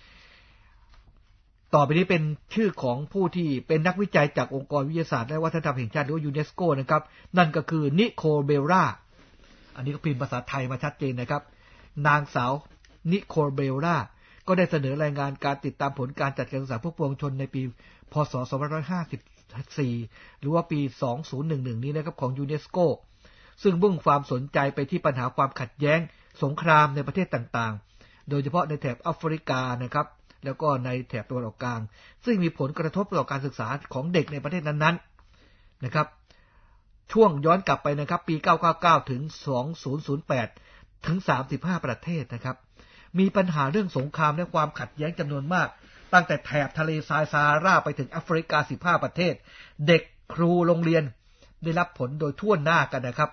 ต่อไปนี้เป็นชื่อของผู้ที่เป็นนักวิจัยจากองค์กรวิทยาศาสตร์และวัฒนธรรมแห่งชาติหรือยูเนสโกนะครับนั่นก็คือนิโคลเบลล่าอันนี้ก็พิมพ์ภาษาไทยมาชัดเจนนะครับนางสาวนิโคลเบลล่าก็ได้เสนอรายงานการติดตามผลการจัดการศึกษาเพื่อปวงชนในปีพ.ศ. สองพันห้าร้อยห้าสิบสี่หรือว่าปีสองพันสิบเอ็ดนี้นะครับของยูเนสโกซึ่งมุ่งความสนใจไปที่ปัญหาความขัดแย้งสงครามในประเทศต่างๆโดยเฉพาะในแถบแอฟริกานะครับแล้วก็ในแถบตะวันออกกลางซึ่งมีผลกระทบต่อการศึกษาของเด็กในประเทศนั้นๆนะครับช่วงย้อนกลับไปนะครับปีเก้าเก้าเก้าถึงสองพันแปดถึงสามสิบห้าประเทศนะครับมีปัญหาเรื่องสงครามและความขัดแย้งจำนวนมากตั้งแต่แถบทะเลทรายซาฮาราไปถึงแอฟริกาสิบห้าประเทศเด็กครูโรงเรียนได้รับผลโดยทั่วหน้ากันนะครับ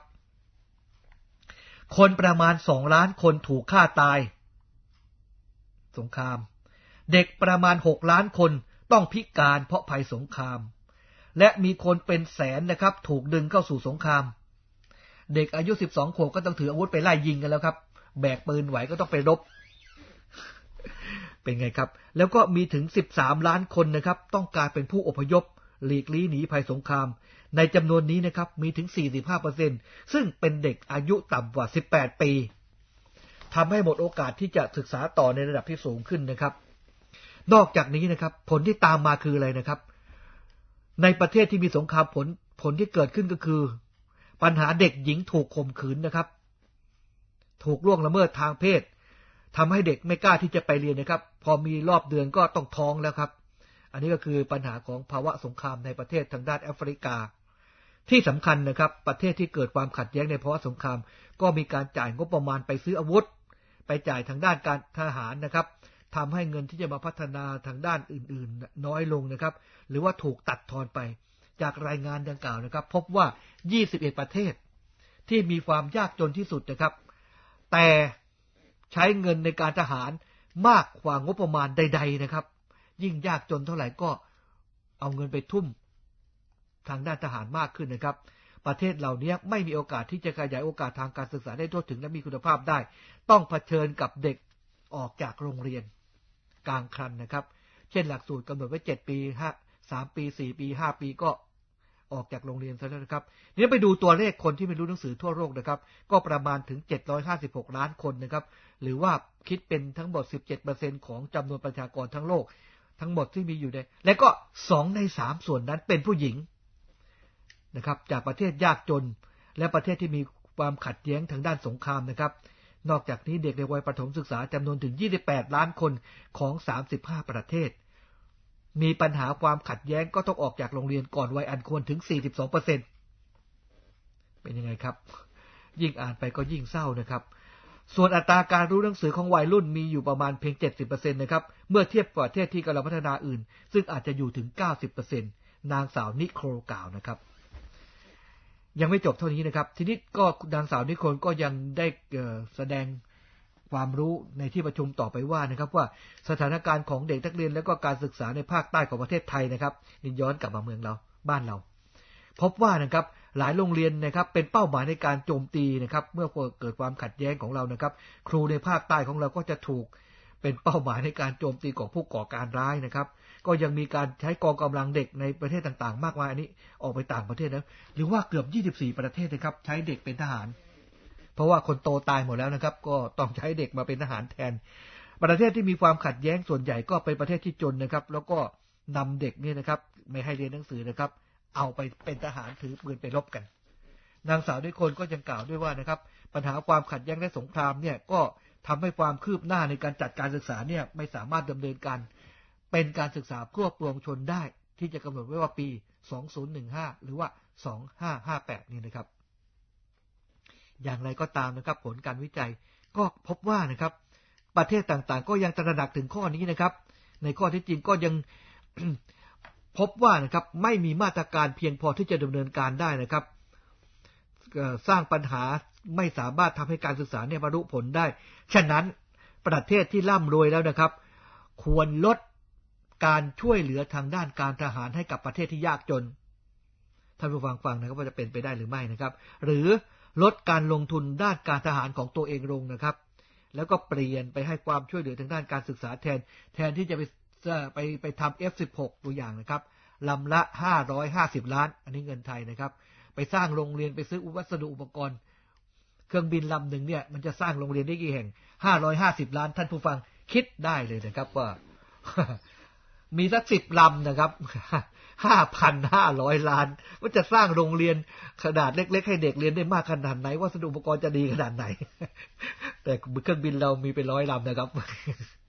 คนประมาณสองล้านคนถูกฆ่าตายสงครามเด็กประมาณหกล้านคนต้องพิการเพราะภัยสงครามและมีคนเป็นแสนนะครับถูกดึงเข้าสู่สงครามเด็กอายุสิบสองขวบก็ต้องถืออาวุธไปไล่ยิงกันแล้วครับแบกปืนไหวก็ต้องไปรบเป็นไงครับแล้วก็มีถึงสิบสามล้านคนนะครับต้องการเป็นผู้อพยพหลีกลี่หนีภัยสงครามในจำนวนนี้นะครับมีถึง สี่สิบห้าเปอร์เซ็นต์ ซึ่งเป็นเด็กอายุต่ำกว่าสิบแปดปีทำให้หมดโอกาสที่จะศึกษาต่อในระดับที่สูงขึ้นนะครับนอกจากนี้นะครับผลที่ตามมาคืออะไรนะครับในประเทศที่มีสงครามผลผลที่เกิดขึ้นก็คือปัญหาเด็กหญิงถูกข่มขืนนะครับถูกล่วงละเมิดทางเพศทำให้เด็กไม่กล้าที่จะไปเรียนนะครับพอมีรอบเดือนก็ต้องท้องแล้วครับอันนี้ก็คือปัญหาของภาวะสงครามในประเทศทางด้านแอฟริกาที่สำคัญนะครับประเทศที่เกิดความขัดแย้งในภาวะสงครามก็มีการจ่ายงบประมาณไปซื้ออาวุธไปจ่ายทางด้านการทหารนะครับทำให้เงินที่จะมาพัฒนาทางด้านอื่นๆน้อยลงนะครับหรือว่าถูกตัดทอนไปจากรายงานดังกล่าวนะครับพบว่ายี่สิบเอ็ดประเทศที่มีความยากจนที่สุดนะครับแต่ใช้เงินในการทหารมากกว่างบประมาณใดๆนะครับยิ่งยากจนเท่าไหร่ก็เอาเงินไปทุ่มทางด้านทหารมากขึ้นนะครับประเทศเหล่านี้ไม่มีโอกาสที่จะขยายโอกาสทางการศึกษาได้ทั่วถึงและมีคุณภาพได้ต้องเผชิญกับเด็กออกจากโรงเรียนกลางคันนะครับเช่นหลักสูตรกำหนดไว้เจ็ดปีห้า สามปีสี่ปีห้าปีก็ออกจากโรงเรียนซะแล้วนะครับนี่ไปดูตัวเลขคนที่ไม่รู้หนังสือทั่วโลกนะครับก็ประมาณถึงเจ็ดร้อยห้าสิบหกล้านคนนะครับหรือว่าคิดเป็นทั้งหมด สิบเจ็ดเปอร์เซ็นต์ ของจำนวนประชากรทั้งโลกทั้งหมดที่มีอยู่ในและก็สองในสามส่วนนั้นเป็นผู้หญิงนะครับจากประเทศยากจนและประเทศที่มีความขัดแย้งทางด้านสงครามนะครับนอกจากนี้เด็กในวัยประถมศึกษาจำนวนถึงยี่สิบแปดล้านคนของสามสิบห้าประเทศมีปัญหาความขัดแย้งก็ต้องออกจากโรงเรียนก่อนวัยอันควรถึง สี่สิบสองเปอร์เซ็นต์ เป็นยังไงครับยิ่งอ่านไปก็ยิ่งเศร้านะครับส่วนอัตราการรู้หนังสือของวัยรุ่นมีอยู่ประมาณเพียง เจ็ดสิบเปอร์เซ็นต์ นะครับเมื่อเทียบกับประเทศที่กำลังพัฒนาอื่นซึ่งอาจจะอยู่ถึง เก้าสิบเปอร์เซ็นต์ นางสาวนิโคลกล่าวนะครับยังไม่จบเท่านี้นะครับทีนี้ก็นางสาวนิโคลก็ยังได้แสดงความรู้ในที่ประชุมต่อไปว่านะครับว่าสถานการณ์ของเด็กนักเรียนและก็การศึกษาในภาคใต้ของประเทศไทยนะครับนี่ย้อนกลับมาเมืองเราบ้านเราพบว่านะครับหลายโรงเรียนนะครับเป็นเป้าหมายในการโจมตีนะครับเมื่อเกิดความขัดแย้งของเรานะครับครูในภาคใต้ของเราก็จะถูกเป็นเป้าหมายในการโจมตีของผู้ก่อการร้ายนะครับก็ยังมีการใช้กองกำลังเด็กในประเทศต่างๆมากมายอันนี้ออกไปต่างประเทศแล้วหรือว่าเกือบยี่สิบสี่ประเทศนะครับใช้เด็กเป็นทหารเพราะว่าคนโตตายหมดแล้วนะครับก็ต้องใช้เด็กมาเป็นทหารแทนประเทศที่มีความขัดแย้งส่วนใหญ่ก็เป็นประเทศที่จนนะครับแล้วก็นำเด็กเนี่ยนะครับไม่ให้เรียนหนังสือนะครับเอาไปเป็นทหารถือปืนไปรบกันนางสาวนิโคลก็ยังกล่าวด้วยว่านะครับปัญหาความขัดแย้งและสงครามเนี่ยก็ทำให้ความคืบหน้าในการจัดการศึกษาเนี่ยไม่สามารถดำเนินการเป็นการศึกษาครอบคลุมชนได้ที่จะกำหนดไว้ว่าปีสองพันสิบห้าหรือว่าสองพันห้าร้อยห้าสิบแปดนี่นะครับอย่างไรก็ตามนะครับผลการวิจัยก็พบว่านะครับประเทศต่างๆก็ยังตระหนักถึงข้อนี้นะครับในข้อที่จริงก็ยัง พบว่านะครับไม่มีมาตรการเพียงพอที่จะดำเนินการได้นะครับสร้างปัญหาไม่สามารถทำให้การศึกษาเนี่ยบรรลุผลได้ฉะนั้นประเทศที่ร่ำรวยแล้วนะครับควรลดการช่วยเหลือทางด้านการทหารให้กับประเทศที่ยากจนท่านผู้ฟังฟังนะครับว่าจะเป็นไปได้หรือไม่นะครับหรือลดการลงทุนด้านการทหารของตัวเองลงนะครับแล้วก็เปลี่ยนไปให้ความช่วยเหลือทางด้านการศึกษาแทนแทนที่จะไปไปไปทำ เอฟ สิบหก ตัวอย่างนะครับลำละห้าร้อยห้าสิบล้านอันนี้เงินไทยนะครับไปสร้างโรงเรียนไปซื้อวัสดุอุปกรณ์เครื่องบินลำหนึ่งเนี่ยมันจะสร้างโรงเรียนได้กี่แห่งห้าร้อยห้าสิบล้านท่านผู้ฟังคิดได้เลยนะครับว่า มีสักสิบลำนะครับ ห้าพันห้าร้อย ล้านว่าจะสร้างโรงเรียนขนาดเล็กๆให้เด็กเรียนได้มากขนาดไหนวัสดุอุปกรณ์จะดีขนาดไหน แต่เครื่องบินเรามีเป็นร้อยลำนะครับ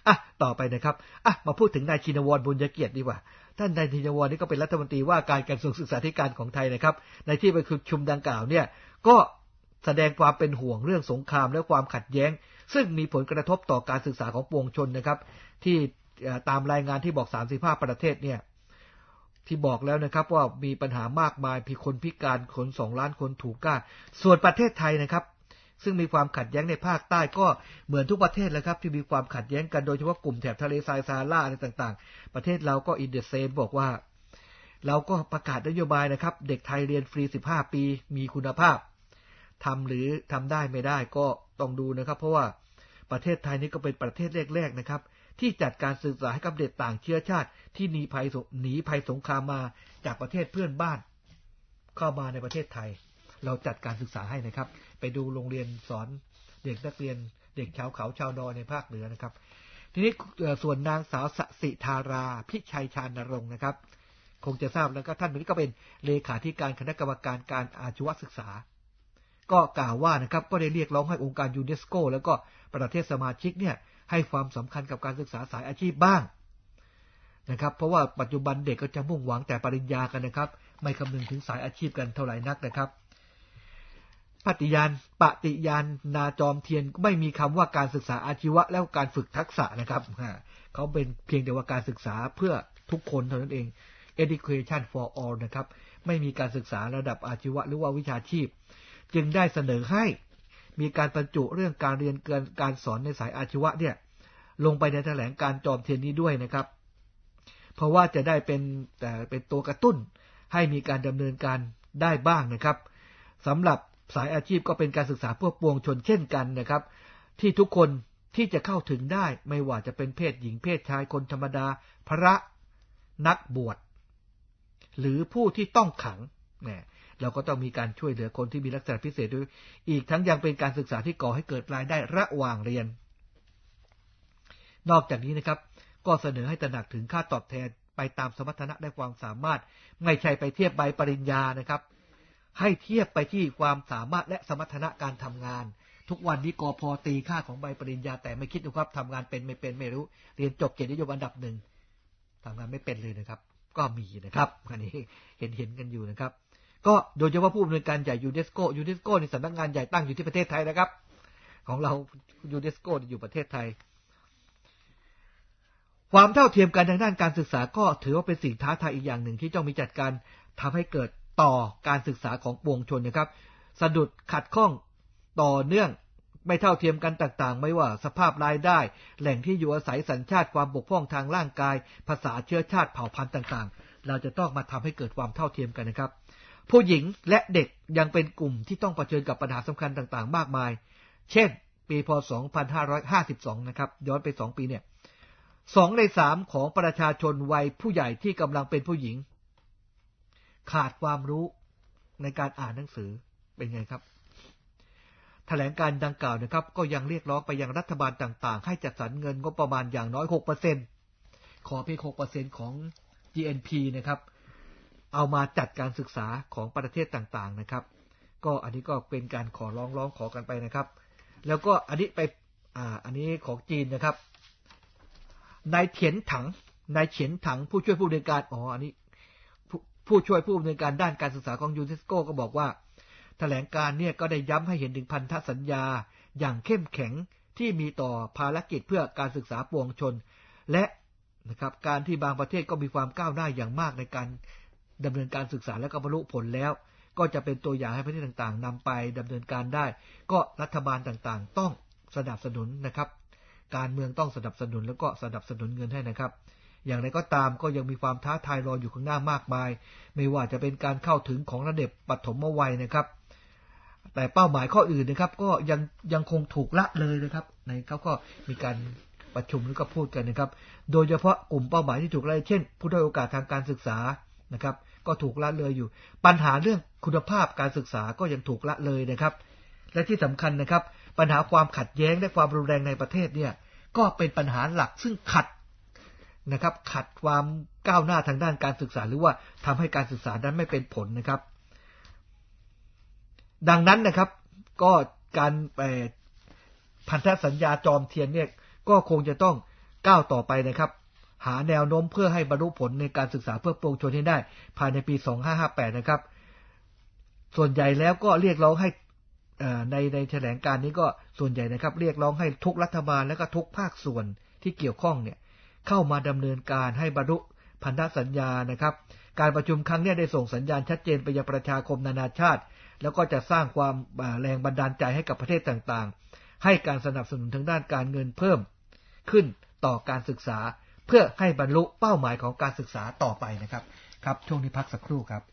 อ่ะต่อไปนะครับอ่ะมาพูดถึงนายชินวรบุญเกียรติดีกว่าท่านนายชินวรนี่ก็เป็นรัฐมนตรีว่าการกระทรวงศึกษาธิการของไทยนะครับในที่ประชุมดังกล่าวเนี่ยก็แสดงความเป็นห่วงเรื่องสงครามและความขัดแย้งซึ่งมีผลกระทบต่อการศึกษาของปวงชนนะครับที่ตามรายงานที่บอกสามสิบห้าประเทศเนี่ยที่บอกแล้วนะครับว่ามีปัญหามากมายมีคนพิการคนสองล้านคนถูกฆ่าส่วนประเทศไทยนะครับซึ่งมีความขัดแย้งในภาคใต้ก็เหมือนทุกประเทศแล้วครับที่มีความขัดแย้งกันโดยเฉพาะกลุ่มแถบทะเลทรายซาฮาราอะไรต่างๆประเทศเราก็อินเดเซนบอกว่าเราก็ประกาศนโยบายนะครับเด็กไทยเรียนฟรีสิบห้าปีมีคุณภาพทำหรือทำได้ไม่ได้ก็ต้องดูนะครับเพราะว่าประเทศไทยนี่ก็เป็นประเทศแรกๆนะครับที่จัดการศึกษาให้กับเด็กต่างเชื้อชาติที่หนีภัยหนีภัยสงครามมาจากประเทศเพื่อนบ้านเข้ามาในประเทศไทยเราจัดการศึกษาให้นะครับไปดูโรงเรียนสอนเด็กนักเรียนเด็กชาวเขาชาวดอยในภาคเหนือนะครับทีนี้ส่วนนางสาวสสิธาราพิชัยชานรงค์นะครับคงจะทราบแล้วก็ท่านนี้ก็เป็นเลขาธิการคณะกรรมการการอาชีวศึกษาก็กล่าวว่านะครับก็ได้เรียกร้องให้องค์การยูเนสโกแล้วก็ประเทศสมาชิกเนี่ยให้ความสำคัญกับการศึกษาสายอาชีพบ้างนะครับเพราะว่าปัจจุบันเด็กก็จะมุ่งหวังแต่ปริญญากันนะครับไม่คำนึงถึงสายอาชีพกันเท่าไหร่นักนะครับปฏิญาณปฏิญาณนาจอมเทียนไม่มีคำว่าการศึกษาอาชีวะแล้วการฝึกทักษะนะครับเขาเป็นเพียงแต่ว่าการศึกษาเพื่อทุกคนเท่านั้นเอง education for all นะครับไม่มีการศึกษาระดับอาชีวะหรือว่าวิชาชีพจึงได้เสนอให้มีการบรรจุเรื่องการเรียนการสอนในสายอาชีวะเนี่ยลงไปในแถลงการจอมเทียนนี้ด้วยนะครับเพราะว่าจะได้เป็นแต่เป็นตัวกระตุ้นให้มีการดำเนินการได้บ้างนะครับสำหรับสายอาชีพก็เป็นการศึกษาเพื่อปวงชนเช่นกันนะครับที่ทุกคนที่จะเข้าถึงได้ไม่ว่าจะเป็นเพศหญิงเพศชายคนธรรมดาพระนักบวชหรือผู้ที่ต้องขังเนี่ยเราก็ต้องมีการช่วยเหลือคนที่มีลักษณะพิเศษด้วยอีกทั้งยังเป็นการศึกษาที่ก่อให้เกิดรายได้ระหว่างเรียนนอกจากนี้นะครับก็เสนอให้ตระหนักถึงค่าตอบแทนไปตามสมรรถนะและความสามารถไม่ใช่ไปเทียบใบปริญญานะครับให้เทียบไปที่ความสามารถและสมรรถนะการทำงานทุกวันนี้กพ.ตีค่าของใบปริญญาแต่ไม่คิดดูครับทำงานเป็นไม่เป็นไม่รู้เรียนจบเกียรตินิยมอันดับหนึ่งทำงานไม่เป็นเลยนะครับก็มีนะครับอันนี้เห็นเห็นกันอยู่นะครับก็โดยเฉพาะผู้อำนวยการใหญ่ยูเนสโกยูเนสโกในสำนักงานใหญ่ตั้งอยู่ที่ประเทศไทยนะครับของเรายูเนสโกอยู่ประเทศไทยความเท่าเทียมกันทางด้านการศึกษาก็ถือว่าเป็นสิ่งท้าทายอีกอย่างหนึ่งที่ต้องมีจัดการทำให้เกิดต่อการศึกษาของปวงชนนะครับสะดุดขัดข้องต่อเนื่องไม่เท่าเทียมกันต่างๆไม่ว่าสภาพรายได้แหล่งที่อยู่อาศัยสัญชาติความบกพร่องทางร่างกายภาษาเชื้อชาติเผ่าพันธุ์ต่างๆเราจะต้องมาทำให้เกิดความเท่าเทียมกันนะครับผู้หญิงและเด็กยังเป็นกลุ่มที่ต้องเผชิญกับปัญหาสำคัญต่างๆมากมายเช่นปีพ.สองพันห้าร้อยห้าสิบสองนะครับย้อนไปสองปีเนี่ยสองในสามของประชาชนวัยผู้ใหญ่ที่กำลังเป็นผู้หญิงขาดความรู้ในการอ่านหนังสือเป็นไงครับแถลงการดังกล่าวนะครับก็ยังเรียกร้องไปยังรัฐบาลต่างๆให้จัดสรรเงินงบประมาณอย่างน้อย หกเปอร์เซ็นต์ ขอเพียง หกเปอร์เซ็นต์ ของ จี เอ็น พี นะครับเอามาจัดการศึกษาของประเทศต่างๆนะครับก็อันนี้ก็เป็นการขอร้องร้องขอกันไปนะครับแล้วก็อันนี้ไปอ่าอันนี้ของจีนนะครับนายเถียนถังนายเฉียนถังผู้ช่วยผู้อำนวยการอ๋ออันนี้ผู้ช่วยผู้อำนวยการด้านการศึกษาของยูเนสโกก็บอกว่าแถลงการเนี่ยก็ได้ย้ำให้เห็นถึงพันธสัญญาอย่างเข้มแข็งที่มีต่อภารกิจเพื่อการศึกษาปวงชนและนะครับการที่บางประเทศก็มีความก้าวหน้าอย่างมากในการดำเนินการศึกษาและก็บรรลุผลแล้วก็จะเป็นตัวอย่างให้ประเทศต่างๆนำไปดำเนินการได้ก็รัฐบาลต่างๆต้องสนับสนุนนะครับการเมืองต้องสนับสนุนแล้วก็สนับสนุนเงินให้นะครับอย่างไรก็ตามก็ยังมีความท้าทายรออยู่ข้างหน้ามากมายไม่ว่าจะเป็นการเข้าถึงของระดับปฐมวัยนะครับแต่เป้าหมายข้ออื่นนะครับก็ยังยังคงถูกละเลยนะครับในเขาก็มีการประชุมแล้วก็พูดกันนะครับโดยเฉพาะกลุ่มเป้าหมายที่ถูกละเลยเช่นผู้ด้อยโอกาสทางการศึกษานะครับก็ถูกละเลยอยู่ปัญหาเรื่องคุณภาพการศึกษาก็ยังถูกละเลยนะครับและที่สำคัญนะครับปัญหาความขัดแย้งและความรุนแรงในประเทศเนี่ยก็เป็นปัญหาหลักซึ่งขัดนะครับขัดความก้าวหน้าทางด้านการศึกษาหรือว่าทำให้การศึกษานั้นไม่เป็นผลนะครับดังนั้นนะครับก็การพันธสัญญาจอมเทียนเนี่ยก็คงจะต้องก้าวต่อไปนะครับหาแนวโน้มเพื่อให้บรรลุผลในการศึกษาเพื่อปวงชนให้ได้ภายในปีสองพันห้าร้อยห้าสิบแปดนะครับส่วนใหญ่แล้วก็เรียกร้องให้ในในแถลงการนี้ก็ส่วนใหญ่นะครับเรียกร้องให้ทุกรัฐบาลและก็ทุกภาคส่วนที่เกี่ยวข้องเนี่ยเข้ามาดำเนินการให้บรรลุพันธสัญญานะครับการประชุมครั้งนี้ได้ส่งสัญญาณชัดเจนไปยังประชาคมนานาชาติแล้วก็จะสร้างความแรงบันดาลใจให้กับประเทศต่างๆให้การสนับสนุนทางด้านการเงินเพิ่มขึ้นต่อการศึกษาเพื่อให้บรรลุเป้าหมายของการศึกษาต่อไปนะครับครับช่วงนี้พักสักครู่ครับ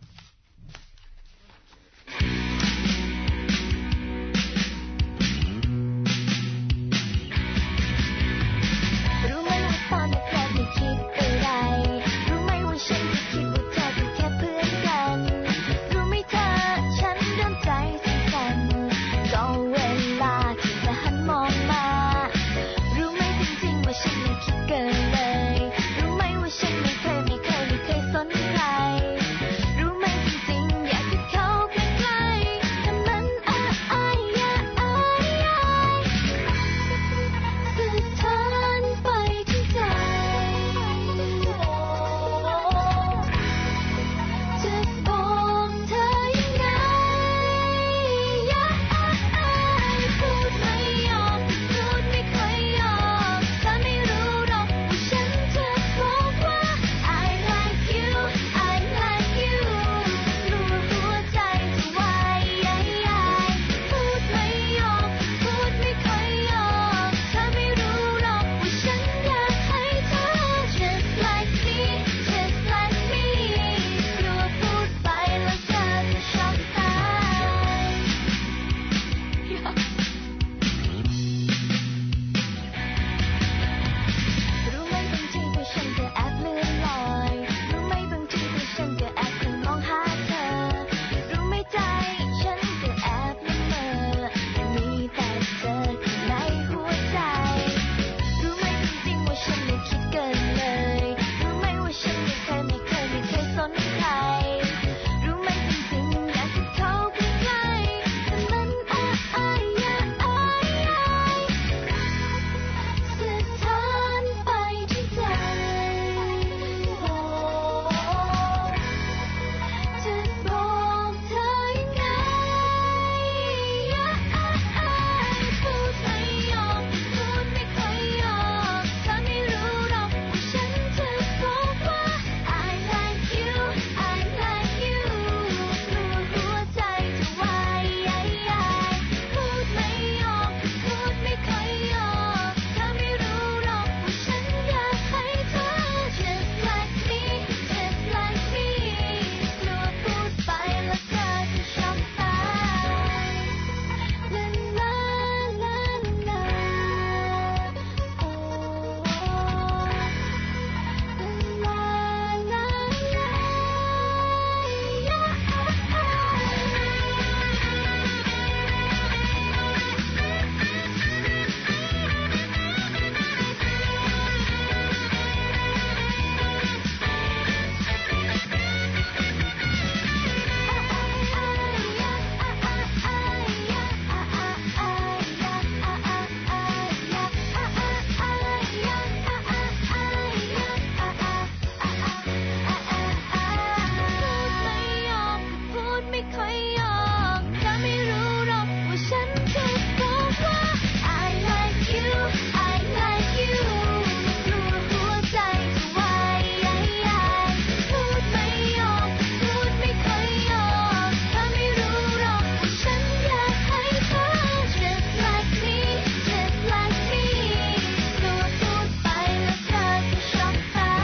รู้ไหมว่าตอนแรกไม่คิดอะไรรู้ไหมว่าฉันไม่คิดว่าเธอเป็นแค่เพื่อนกันรู้ไหมเธอฉันเริ่มใจสั่นๆก็เวลาที่เธอหันมองมารู้ไหมจริงๆว่าฉันไม่คิดเกินเลยรู้ไหมว่าฉันไม่เคยไม่เคยไม่เคยสนใครรู้ไหมจริงๆอยากจะเข้าใกล้ๆแต่มันอ้ายอ้ายอ้ายอ้ายสะท้านไปที่ใจจะบอกเธอยังไงอยากพูดไม่ออกพูดไม่ค่อยออกเธอไม่รู้หรอกว่าฉันจะบอกว่า I like you I like you กลัวหัวใจจะวายพูดไม่ออกพูดไม่ค่อยออกเธอไม่รู้หรอกว่าฉันอยากให้เธอ just like me just like me กลัวพูดไปแล้วเธอจะช็อกตาย รู้ไหมบางทีตัวฉันก็แอบเลื่อนลอยรู้ไหมบางทีตัวฉันก็แอบคงมองหาเธอรู้ไหมใจฉันก็แอบละเมอมีแต่เธอข้างในหัวใจรู้ไหมจริงๆว่าฉันไม่คิดเกินเลยรู้ไหมว่าฉันไม่เคยไม่เคยไม่เคยสนใครรู้ไหมจริงๆอยากจะเข้าใกล้ๆแต่มันอ้ายอ้ายอ้ายอ้ายสะท้านไปที่ใจโอ้จะบอกเธอยังไงพูดไม่ออกพูดไม่ค่อยออกเธอไม่รู้หรอกว่าฉันจะบอกว่า I like you I like you กลัวหัวใจจะวายพูดไม่ออกพูดไม่ค่อยออกเธอไม่รู้หรอกว่าฉันอยากให้เธอ just like me just like me กลัวพูดไปแล้วเธอจะช็อกตายลาลาลาลาโอ้ลาลาลาพูดไม่ค่อยออกเธอไม่รู้หรอกว่าฉันจะบอกว่า I like you I like you กลัวหัวใจจะวายพูดไม่ออกพูดไม่ค่อยออกเธอไม่รู้หรอกว่าฉันอยากให้เธอ just like me just like me กลัวพูดไปแล้วเธอจะช็อกตาย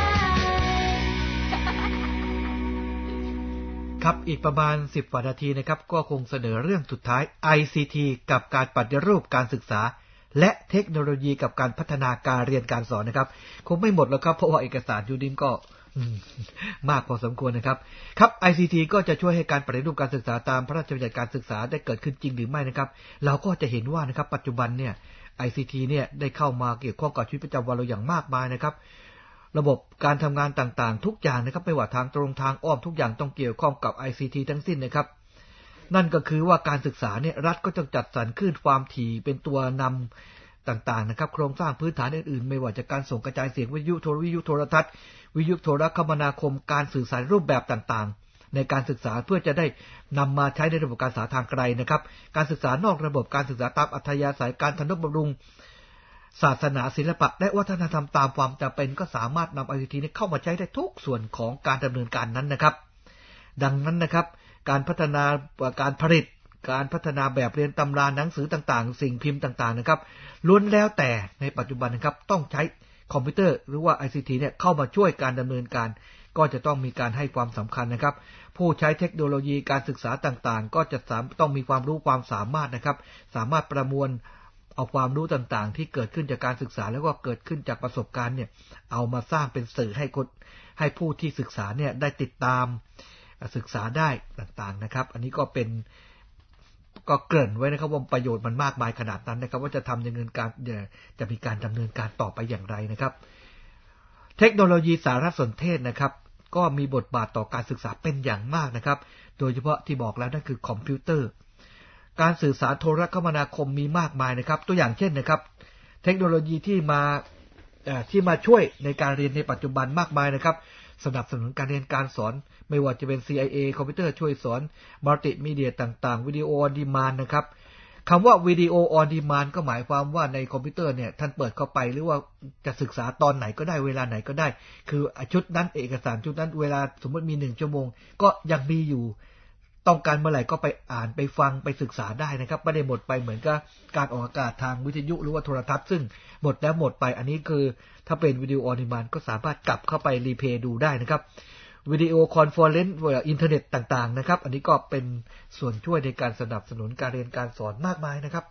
ครับอีกประมาณสิบกว่านาทีนะครับก็คงเสนอเรื่องสุดท้าย ไอ ซี ที กับการปฏิรูปการศึกษาและเทคโนโลยีกับการพัฒนาการเรียนการสอนนะครับคงไม่หมดแล้วครับเพราะว่าเอกสารยูนิมก็มากพอสมควรนะครับครับ ไอ ซี ที ก็จะช่วยให้การปฏิรูปการศึกษาตามพระราชบัญญัติการศึกษาได้เกิดขึ้นจริงหรือไม่นะครับเราก็จะเห็นว่านะครับปัจจุบันเนี่ย ไอ ซี ที เนี่ยได้เข้ามาเกี่ยวข้องกับชีวิตประจำวันเราอย่างมากมายนะครับระบบการทำงานต่างๆทุกอย่างนะครับไม่ว่าทางตรงทางอ้อมทุกอย่างต้องเกี่ยวข้องกับ ไอ ซี ที ทั้งสิ้นนะครับนั่นก็คือว่าการศึกษาเนี่ยรัฐก็ต้องจัดสรรคลื่นความถี่เป็นตัวนำต่างๆนะครับโครงสร้างพื้นฐานอื่นๆไม่ว่าจะการส่งกระจายเสียงวิทยุโทรวิทยุโทรทัศน์วิทยุโทรคมนาคมการสื่อสารรูปแบบต่างๆในการศึกษาเพื่อจะได้นำมาใช้ในระบบการศึกษาทางไกลนะครับการศึกษานอกระบบการศึกษาตามอัธยาศัยการทนุบำรุงศาสนาศิลปะและวัฒนธรรมตามความจำเป็นก็สามารถนำ ไอ ซี ที นี้เข้ามาใช้ได้ทุกส่วนของการดำเนินการนั้นนะครับดังนั้นนะครับการพัฒนาการผลิตการพัฒนาแบบเรียนตำราหนังสือต่างๆสิ่งพิมพ์ต่างๆนะครับล้วนแล้วแต่ในปัจจุบันนะครับต้องใช้คอมพิวเตอร์หรือว่า ไอ ซี ที เนี่ยเข้ามาช่วยการดำเนินการก็จะต้องมีการให้ความสำคัญนะครับผู้ใช้เทคโนโลยีการศึกษาต่างๆก็จะต้องมีความรู้ความสามารถนะครับสามารถประมวลเอาความรู้ต่างๆที่เกิดขึ้นจากการศึกษาแล้วก็เกิดขึ้นจากประสบการณ์เนี่ยเอามาสร้างเป็นสื่อให้คนให้ผู้ที่ศึกษาเนี่ยได้ติดตามศึกษาได้ต่างๆนะครับอันนี้ก็เป็นก็เกริ่นไว้นะครับว่าประโยชน์มันมากมายขนาดนั้นนะครับว่าจะทำดำเนินการจะมีการดำเนินการต่อไปอย่างไรนะครับเทคโนโลยีสารสนเทศนะครับก็มีบทบาทต่อการศึกษาเป็นอย่างมากนะครับโดยเฉพาะที่บอกแล้วนั่นคือคอมพิวเตอร์การสื่อสารโทรคมนาคมมีมากมายนะครับตัวอย่างเช่นนะครับเทคโนโลยีที่มาที่มาช่วยในการเรียนในปัจจุบันมากมายนะครับสนับสนุนการเรียนการสอนไม่ว่าจะเป็น ซี ไอ เอ คอมพิวเตอร์ช่วยสอนมัลติมีเดียต่างๆวิดีโอออนดีมานด์นะครับคำว่าวิดีโอออนดีมานด์ก็หมายความว่าในคอมพิวเตอร์เนี่ยท่านเปิดเข้าไปหรือว่าจะศึกษาตอนไหนก็ได้เวลาไหนก็ได้คือชุดนั้นเอกสารชุดนั้นเวลาสมมติมีหนึ่งชั่วโมงก็ยังมีอยู่ต้องการเมื่อไหร่ก็ไปอ่านไปฟังไปศึกษาได้นะครับไม่ได้หมดไปเหมือนกับการออกอากาศทางวิทยุหรือว่าโทรทัศน์ซึ่งหมดแล้วหมดไปอันนี้คือถ้าเป็นวิดีโอออนดีมานด์ก็สามารถกลับเข้าไปรีเพลย์ดูได้นะครับวิดีโอคอนเฟอเรนซ์อินเทอร์เน็ตต่างๆนะครับอันนี้ก็เป็นส่วนช่วยในการสนับสนุนการเรียนการสอนมากมายนะครับ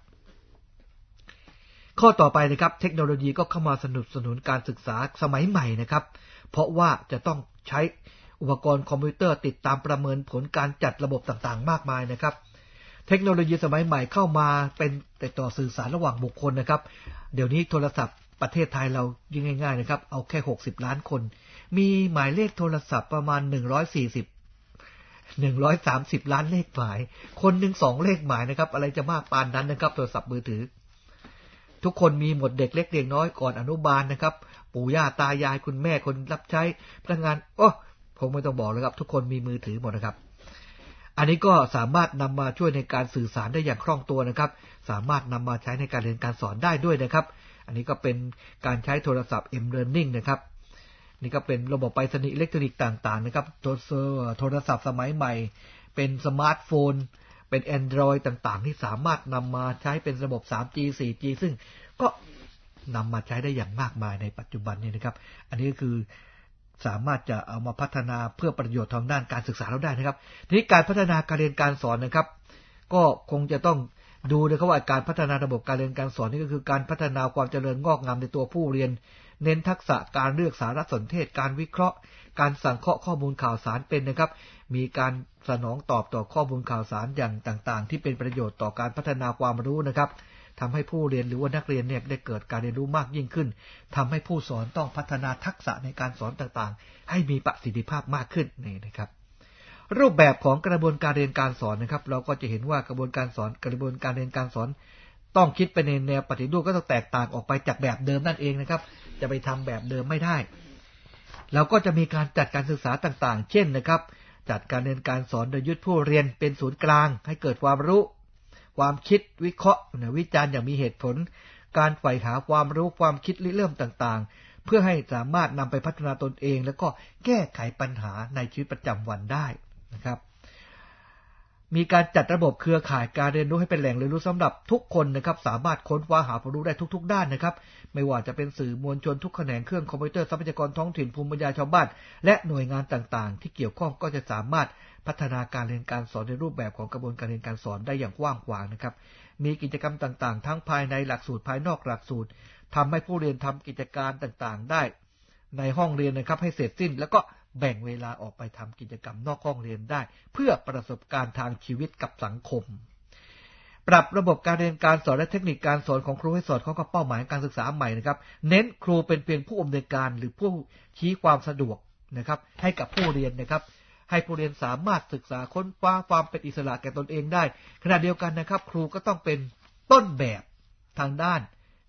ข้อต่อไปนะครับเทคโนโลยีก็เข้ามาสนับสนุนการศึกษาสมัยใหม่นะครับเพราะว่าจะต้องใช้อุปกรณ์คอมพิวเตอร์ติดตามประเมินผลการจัดระบบต่างๆมากมายนะครับเทคโนโลยีสมัยใหม่เข้ามาเป็นติดต่อสื่อสารระหว่างบุคคลนะครับเดี๋ยวนี้โทรศัพท์ประเทศไทยเรายิ่งง่ายๆนะครับเอาแค่หกสิบล้านคนมีหมายเลขโทรศัพท์ประมาณหนึ่งร้อยสี่สิบ หนึ่งร้อยสามสิบล้านเลขหมายคนนึงสองเลขหมายนะครับอะไรจะมากปานนั้นนะครับโทรศัพท์มือถือทุกคนมีหมดเด็กเล็กเด็กน้อยก่อนอนุบาลนะครับปู่ย่าตายายคุณแม่คนรับใช้พนักงานโอ้ผมไม่ต้องบอกเลยครับทุกคนมีมือถือหมดนะครับอันนี้ก็สามารถนำมาช่วยในการสื่อสารได้อย่างคล่องตัวนะครับสามารถนำมาใช้ในการเรียนการสอนได้ด้วยนะครับอันนี้ก็เป็นการใช้โทรศัพท์ M-Learning นะครับนี่ก็เป็นระบบไปรษณีย์อิเล็กทรอนิกส์ต่างๆนะครับโทรศัพท์สมัยใหม่เป็นสมาร์ทโฟนเป็น Android ต่างๆที่สามารถนำมาใช้เป็นระบบ ทรีจี โฟร์จี ซึ่งก็นำมาใช้ได้อย่างมากมายในปัจจุบันนี้นะครับอันนี้ก็คือสามารถจะเอามาพัฒนาเพื่อประโยชน์ทางด้านการศึกษาเราได้นะครับทีนี้การพัฒนาการเรียนการสอนนะครับก็คงจะต้องดูนะครับว่าการพัฒนาระบบการเรียนการสอนนี่ก็คือการพัฒนาความเจริญงอกงามในตัวผู้เรียนเน้นทักษะการเลือกสารสนเทศการวิเคราะห์การสังเคราะห์ข้อมูลข่าวสารเป็นนะครับมีการสนองตอบต่อข้อมูลข่าวสารอย่างต่างๆที่เป็นประโยชน์ต่อการพัฒนาความรู้นะครับทำให้ผู้เรียนหรือว่านักเรียนเนี่ยได้เกิดการเรียนรู้มากยิ่งขึ้นทำให้ผู้สอนต้องพัฒนาทักษะในการสอนต่างๆให้มีประสิทธิภาพมากขึ้นนี่นะครับรูปแบบของกระบวนการเรียนการสอนนะครับเราก็จะเห็นว่ากระบวนการสอนกระบวนการเรียนการสอนต้องคิดไปในแนวปฏิรูปก็ต้องแตกต่างออกไปจากแบบเดิมนั่นเองนะครับจะไปทำแบบเดิมไม่ได้เราก็จะมีการจัดการศึกษาต่างๆเช่นนะครับจัดการเรียนการสอนโดยยึดผู้เรียนเป็นศูนย์กลางให้เกิดความรู้ความคิดวิเคราะห์วิจารณ์อย่างมีเหตุผลการใฝ่หาความรู้ความคิดริเริ่มต่างๆเพื่อให้สามารถนำไปพัฒนาตนเองแล้วก็แก้ไขปัญหาในชีวิตประจำวันได้นะครับมีการจัดระบบเครือข่ายการเรียนรู้ให้เป็นแหล่งเรียนรู้สำหรับทุกคนนะครับสามารถค้นคว้าหาความรู้ได้ทุกๆด้านนะครับไม่ว่าจะเป็นสื่อมวลชนทุกแขนงเครื่องคอมพิวเตอร์ทรัพยากรท้องถิ่นภูมิปัญญาชาวบ้านและหน่วยงานต่างๆที่เกี่ยวข้องก็จะสามารถพัฒนาการเรียนการสอนในรูปแบบของกระบวนการเรียนการสอนได้อย่างกว้างขวางนะครับมีกิจกรรมต่างๆทั้งภายในหลักสูตรภายนอกหลักสูตรทำให้ผู้เรียนทำกิจการต่างๆได้ในห้องเรียนนะครับให้เสร็จสิ้นแล้วก็แบ่งเวลาออกไปทำกิจกรรมนอกห้องเรียนได้เพื่อประสบการณ์ทางชีวิตกับสังคมปรับระบบการเรียนการสอนและเทคนิคการสอนของครูให้สอดคล้องกับเป้าหมายการศึกษาใหม่นะครับเน้นครูเป็นเพียงผู้อำนวยการหรือผู้ชี้ความสะดวกนะครับให้กับผู้เรียนนะครับให้ผู้เรียนสามารถศึกษาค้นคว้าความเป็นอิสระแก่ตนเองได้ขณะเดียวกันนะครับครูก็ต้องเป็นต้นแบบทางด้าน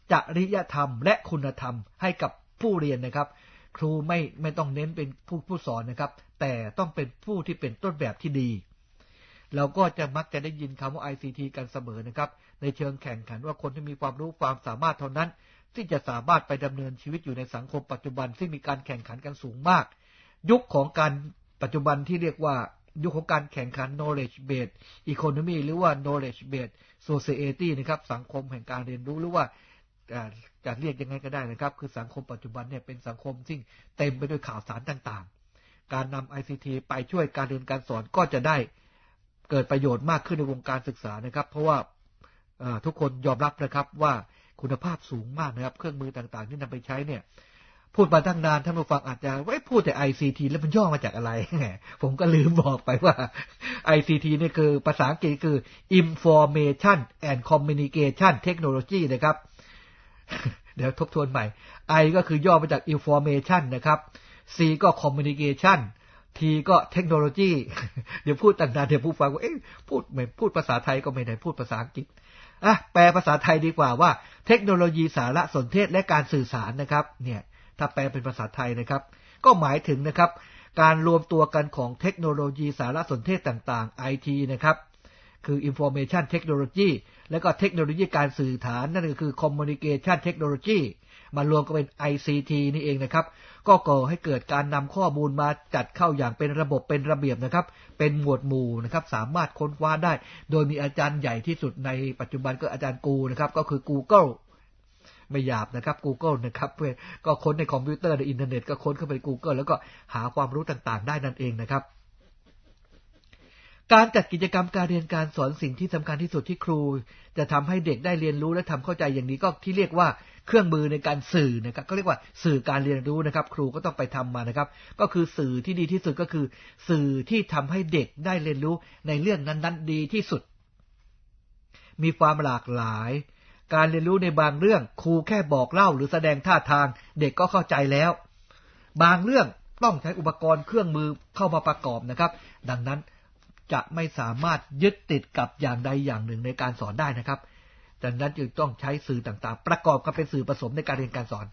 จริยธรรมและคุณธรรมให้กับผู้เรียนนะครับครูไม่ไม่ต้องเน้นเป็นผู้ผู้สอนนะครับแต่ต้องเป็นผู้ที่เป็นต้นแบบที่ดีเราก็จะมักจะได้ยินคำว่า ไอ ซี ที กันเสมอนะครับในเชิงแข่งขันว่าคนที่มีความรู้ความสามารถเท่านั้นที่จะสามารถไปดำเนินชีวิตอยู่ในสังคมปัจจุบันที่มีการแข่งขันกันสูงมากยุคของการปัจจุบันที่เรียกว่ายุคของการแข่งขัน knowledge based economy หรือว่า knowledge based society นะครับสังคมแห่งการเรียนรู้หรือว่าจะเรียกยังไงก็ได้นะครับคือสังคมปัจจุบันเนี่ยเป็นสังคมที่เต็มไปด้วยข่าวสารต่างๆการนำ ไอ ซี ที ไปช่วยการเรียนการสอนก็จะได้เกิดประโยชน์มากขึ้นในวงการศึกษานะครับเพราะว่าทุกคนยอมรับนะครับว่าคุณภาพสูงมากนะครับเครื่องมือต่างๆที่นำไปใช้เนี่ยพูดมาตั้งนานท่านผู้ฟังอาจจะไว้พูดแต่ ไอ ซี ที แล้วมันย่อมาจากอะไรผมก็ลืมบอกไปว่า ไอ ซี ที นี่คือภาษาอังกฤษคือ Information and Communication Technology นะครับเดี๋ยวทบทวนใหม่ I ก็คือย่อมาจาก Information นะครับ C ก็ Communication T ก็ Technology เดี๋ยวพูดตั้งนานเดี๋ยวผู้ฟังว่าเอ๊ะพูดไม่พูดภาษาไทยก็ไม่ได้พูดภาษาอังกฤษอ่ะแปลภาษาไทยดีกว่าว่าเทคโนโลยีสารสนเทศและการสื่อสารนะครับเนี่ยถ้าแปลเป็นภาษาไทยนะครับก็หมายถึงนะครับการรวมตัวกันของเทคโนโลยีสารสนเทศต่างๆ ไอ ที นะครับคือ Information Technology แล้วก็เทคโนโลยีการสื่อสารนั่นก็คือ Communication Technology มารวมกันเป็น ไอ ซี ที นี่เองนะครับก็ก่อให้เกิดการนำข้อมูลมาจัดเข้าอย่างเป็นระบบเป็นระเบียบนะครับเป็นหมวดหมู่นะครับสามารถค้นคว้าได้โดยมีอาจารย์ใหญ่ที่สุดในปัจจุบันก็อาจารย์กูนะครับก็คือ Google ไม่หยาบนะครับ Google นะครับเพื่อก็ค้นในคอมพิวเตอร์ในอินเทอร์เน็ตก็ค้นเข้าไป Google แล้วก็หาความรู้ต่างๆได้นั่นเองนะครับการจัดกิจกรรมการเรียนการสอนสิ่งที่สำคัญที่สุดที่ครูจะทำให้เด็กได้เรียนรู้และทำเข้าใจอย่างนี้ก็ที่เรียกว่าเครื่องมือในการสื่อนะครับก็เรียกว่าสื่อการเรียนรู้นะครับครูก็ต้องไปทำมานะครับก็คือสื่อที่ดีที่สุดก็คือสื่อที่ทำให้เด็กได้เรียนรู้ในเรื่องนั้นๆดีที่สุดมีความหลากหลายการเรียนรู้ในบางเรื่องครูแค่บอกเล่าหรือแสดงท่าทางเด็กก็เข้าใจแล้วบางเรื่องต้องใช้อุปกรณ์เครื่องมือเข้ามาประกอบนะครับดังนั้นจะไม่สามารถยึดติดกับอย่างใดอย่างหนึ่งในการสอนได้นะครับดังนั้นจึงต้องใช้สื่อต่างๆประกอบกับเป็นสื่อผสมในการเรียนการสอน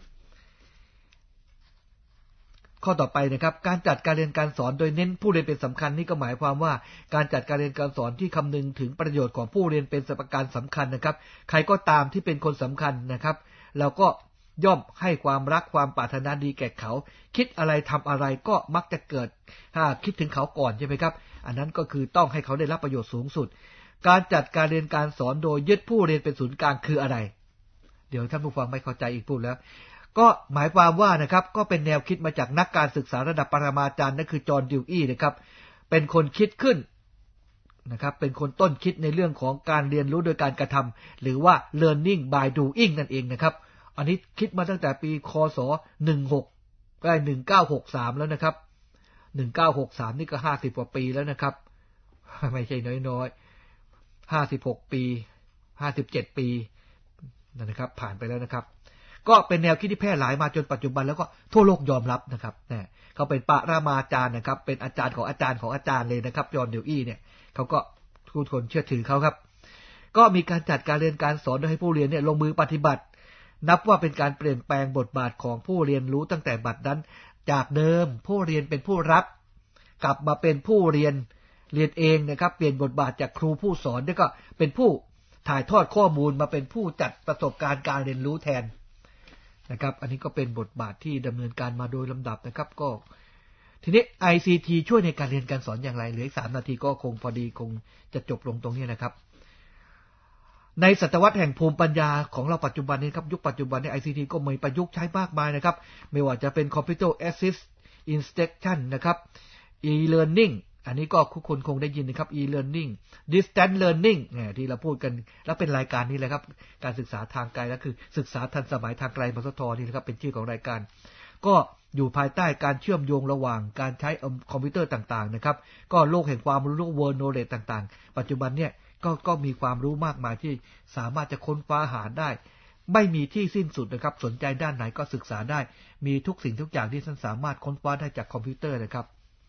ข้อต่อไปนะครับการจัดการเรียนการสอนโดยเน้นผู้เรียนเป็นสำคัญนี่ก็หมายความว่าการจัดการเรียนการสอนที่คำนึงถึงประโยชน์ของผู้เรียนเป็นประการสำคัญนะครับใครก็ตามที่เป็นคนสำคัญนะครับเราก็ย่อมให้ความรักความปรารถนาดีแก่เขาคิดอะไรทำอะไรก็มักจะเกิดถ้าคิดถึงเขาก่อนใช่ไหมครับอันนั้นก็คือต้องให้เขาได้รับประโยชน์สูงสุดการจัดการเรียนการสอนโดยยึดผู้เรียนเป็นศูนย์กลางคืออะไรเดี๋ยวท่านผู้ฟังไม่เข้าใจอีกพูดแล้วก็หมายความว่านะครับก็เป็นแนวคิดมาจากนักการศึกษาระดับปรมาจารย์นั่นคือจอห์นดิวอี้นะครับเป็นคนคิดขึ้นนะครับเป็นคนต้นคิดในเรื่องของการเรียนรู้โดยการกระทำหรือว่า learning by doing นั่นเองนะครับอันนี้คิดมาตั้งแต่ปีคศหนึ่งหกใกล้หนึ่งเก้าหกสามแล้วนะครับหนึ่งเก้าหกสามนี่ก็ห้าสิบกว่าปีแล้วนะครับไม่ใช่น้อยๆห้าสิบหกปีห้าสิบเจ็ดปีนั่นนะครับผ่านไปแล้วนะครับก็เป็นแนวคิดที่แพร่หลายมาจนปัจจุบันแล้วก็ทั่วโลกยอมรับนะครับเนี่ยเขาเป็นปรมาจารย์นะครับเป็นอาจารย์ของอาจารย์ของอาจารย์เลยนะครับจอห์นดิวอี้เนี่ยเขาก็ทุกคนเชื่อถือเขาครับก็มีการจัดการเรียนการสอนโดยให้ผู้เรียนเนี่ยลงมือปฏิบัตินับว่าเป็นการเปลี่ยนแปลงบทบาทของผู้เรียนรู้ตั้งแต่บัดนั้นจากเดิมผู้เรียนเป็นผู้รับกลับมาเป็นผู้เรียนเรียนเองนะครับเปลี่ยนบทบาทจากครูผู้สอนแล้วก็เป็นผู้ถ่ายทอดข้อมูลมาเป็นผู้จัดประสบการณ์การเรียนรู้แทนนะครับอันนี้ก็เป็นบทบาทที่ดำเนินการมาโดยลำดับนะครับก็ทีนี้ ไอ ซี ที ช่วยในการเรียนการสอนอย่างไรเหลืออีกสามนาทีก็คงพอดีคงจะจบลงตรงนี้นะครับในศตวรรษแห่งภูมิปัญญาของเราปัจจุบันนี้ครับยุคปัจจุบันนี้ ไอ ซี ที ก็มีประยุกต์ใช้มากมายนะครับไม่ว่าจะเป็น Computer Assist Instruction นะครับ e-learning อันนี้ก็ทุกคนคงได้ยินนะครับ e-learning distance learning เนี่ยที่เราพูดกันแล้วเป็นรายการนี้แหละครับการศึกษาทางไกลแล้วคือศึกษาทันสมัยทางไกลมสทนี่นะครับเป็นชื่อของรายการก็อยู่ภายใต้การเชื่อมโยงระหว่างการใช้คอมพิวเตอร์ต่างๆนะครับก็โลกแห่งความรู้ world knowledge ต่างๆปัจจุบันเนี่ยก็ก็มีความรู้มากมายที่สามารถจะค้นคว้าหาได้ไม่มีที่สิ้นสุดนะครับสนใจด้านไหนก็ศึกษาได้มีทุกสิ่งทุกอย่างที่ท่านสามารถค้นคว้าได้จากคอมพิวเตอร์นะครับ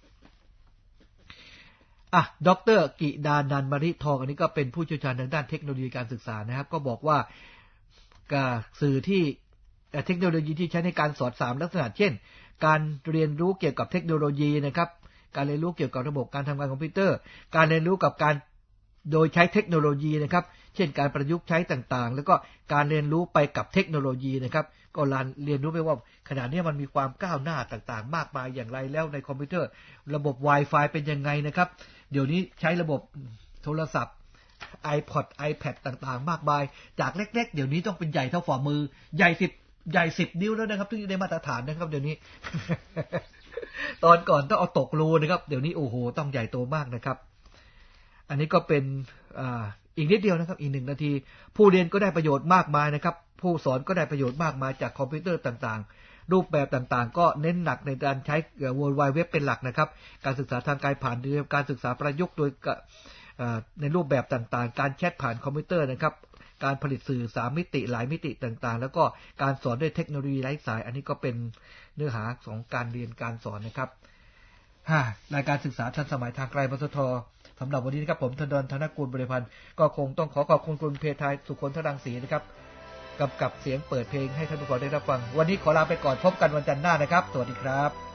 อ่ะดร.กิดานันท์ มริทองอันนี้ก็เป็นผู้เชี่ยวชาญทางด้านเทคโนโลยีการศึกษานะครับก็บอกว่าสื่อที่เทคโนโลยีที่ใช้ในการสอนสามลักษณะเช่นการเรียนรู้เกี่ยวกับเทคโนโลยีนะครับการเรียนรู้เกี่ยวกับระบบการทำงานคอมพิวเตอร์การเรียนรู้กับการโดยใช้เทคโนโลยีนะครับเช่นการประยุกต์ใช้ต่างๆแล้วก็การเรียนรู้ไปกับเทคโนโลยีนะครับก็เรียนรู้ไปว่าขณะนี้มันมีความก้าวหน้าต่างๆมากมายอย่างไรแล้วในคอมพิวเตอร์ระบบ Wi-Fi เป็นยังไงนะครับเดี๋ยวนี้ใช้ระบบโทรศัพท์ iPod iPad ต่างๆมากมายจากเล็กๆเดี๋ยวนี้ต้องเป็นใหญ่เท่าฝ่ามือใหญ่สิบใหญ่สิบนิ้วแล้วนะครับถึงจะได้มาตรฐานนะครับเดี๋ยวนี้ ตอนก่อนต้องเอาตกรูนะครับเดี๋ยวนี้โอ้โหต้องใหญ่โตมากนะครับอันนี้ก็เป็นอ่าอีกนิดเดียวนะครับอีกหนึ่งนาทีผู้เรียนก็ได้ประโยชน์มากมายนะครับผู้สอนก็ได้ประโยชน์มากมายจากคอมพิวเตอร์ต่างๆรูปแบบต่างๆก็เน้นหนักในการใช้ World Wide Web เป็นหลักนะครับการศึกษาทางไกลผ่านการศึกษาประยุกต์โดยในรูปแบบต่างๆการแชทผ่านคอมพิวเตอร์นะครับการผลิตสื่อสามมิติหลายมิติต่างๆแล้วก็การสอนด้วยเทคโนโลยีไร้สายอันนี้ก็เป็นเนื้อหาของการเรียนการสอนนะครับรายการศึกษาทันสมัยทางไกลมสท.สำหรับวันนี้นะครับผมธนดลธนกุลบริพันธ์ก็คงต้องขอขอบคุณคุณเพทายสุคนทรังสีนะครับกำกับเสียงเปิดเพลงให้ท่านผู้ฟังได้รับฟังวันนี้ขอลาไปก่อนพบกันวันจันทร์หน้านะครับสวัสดีครับ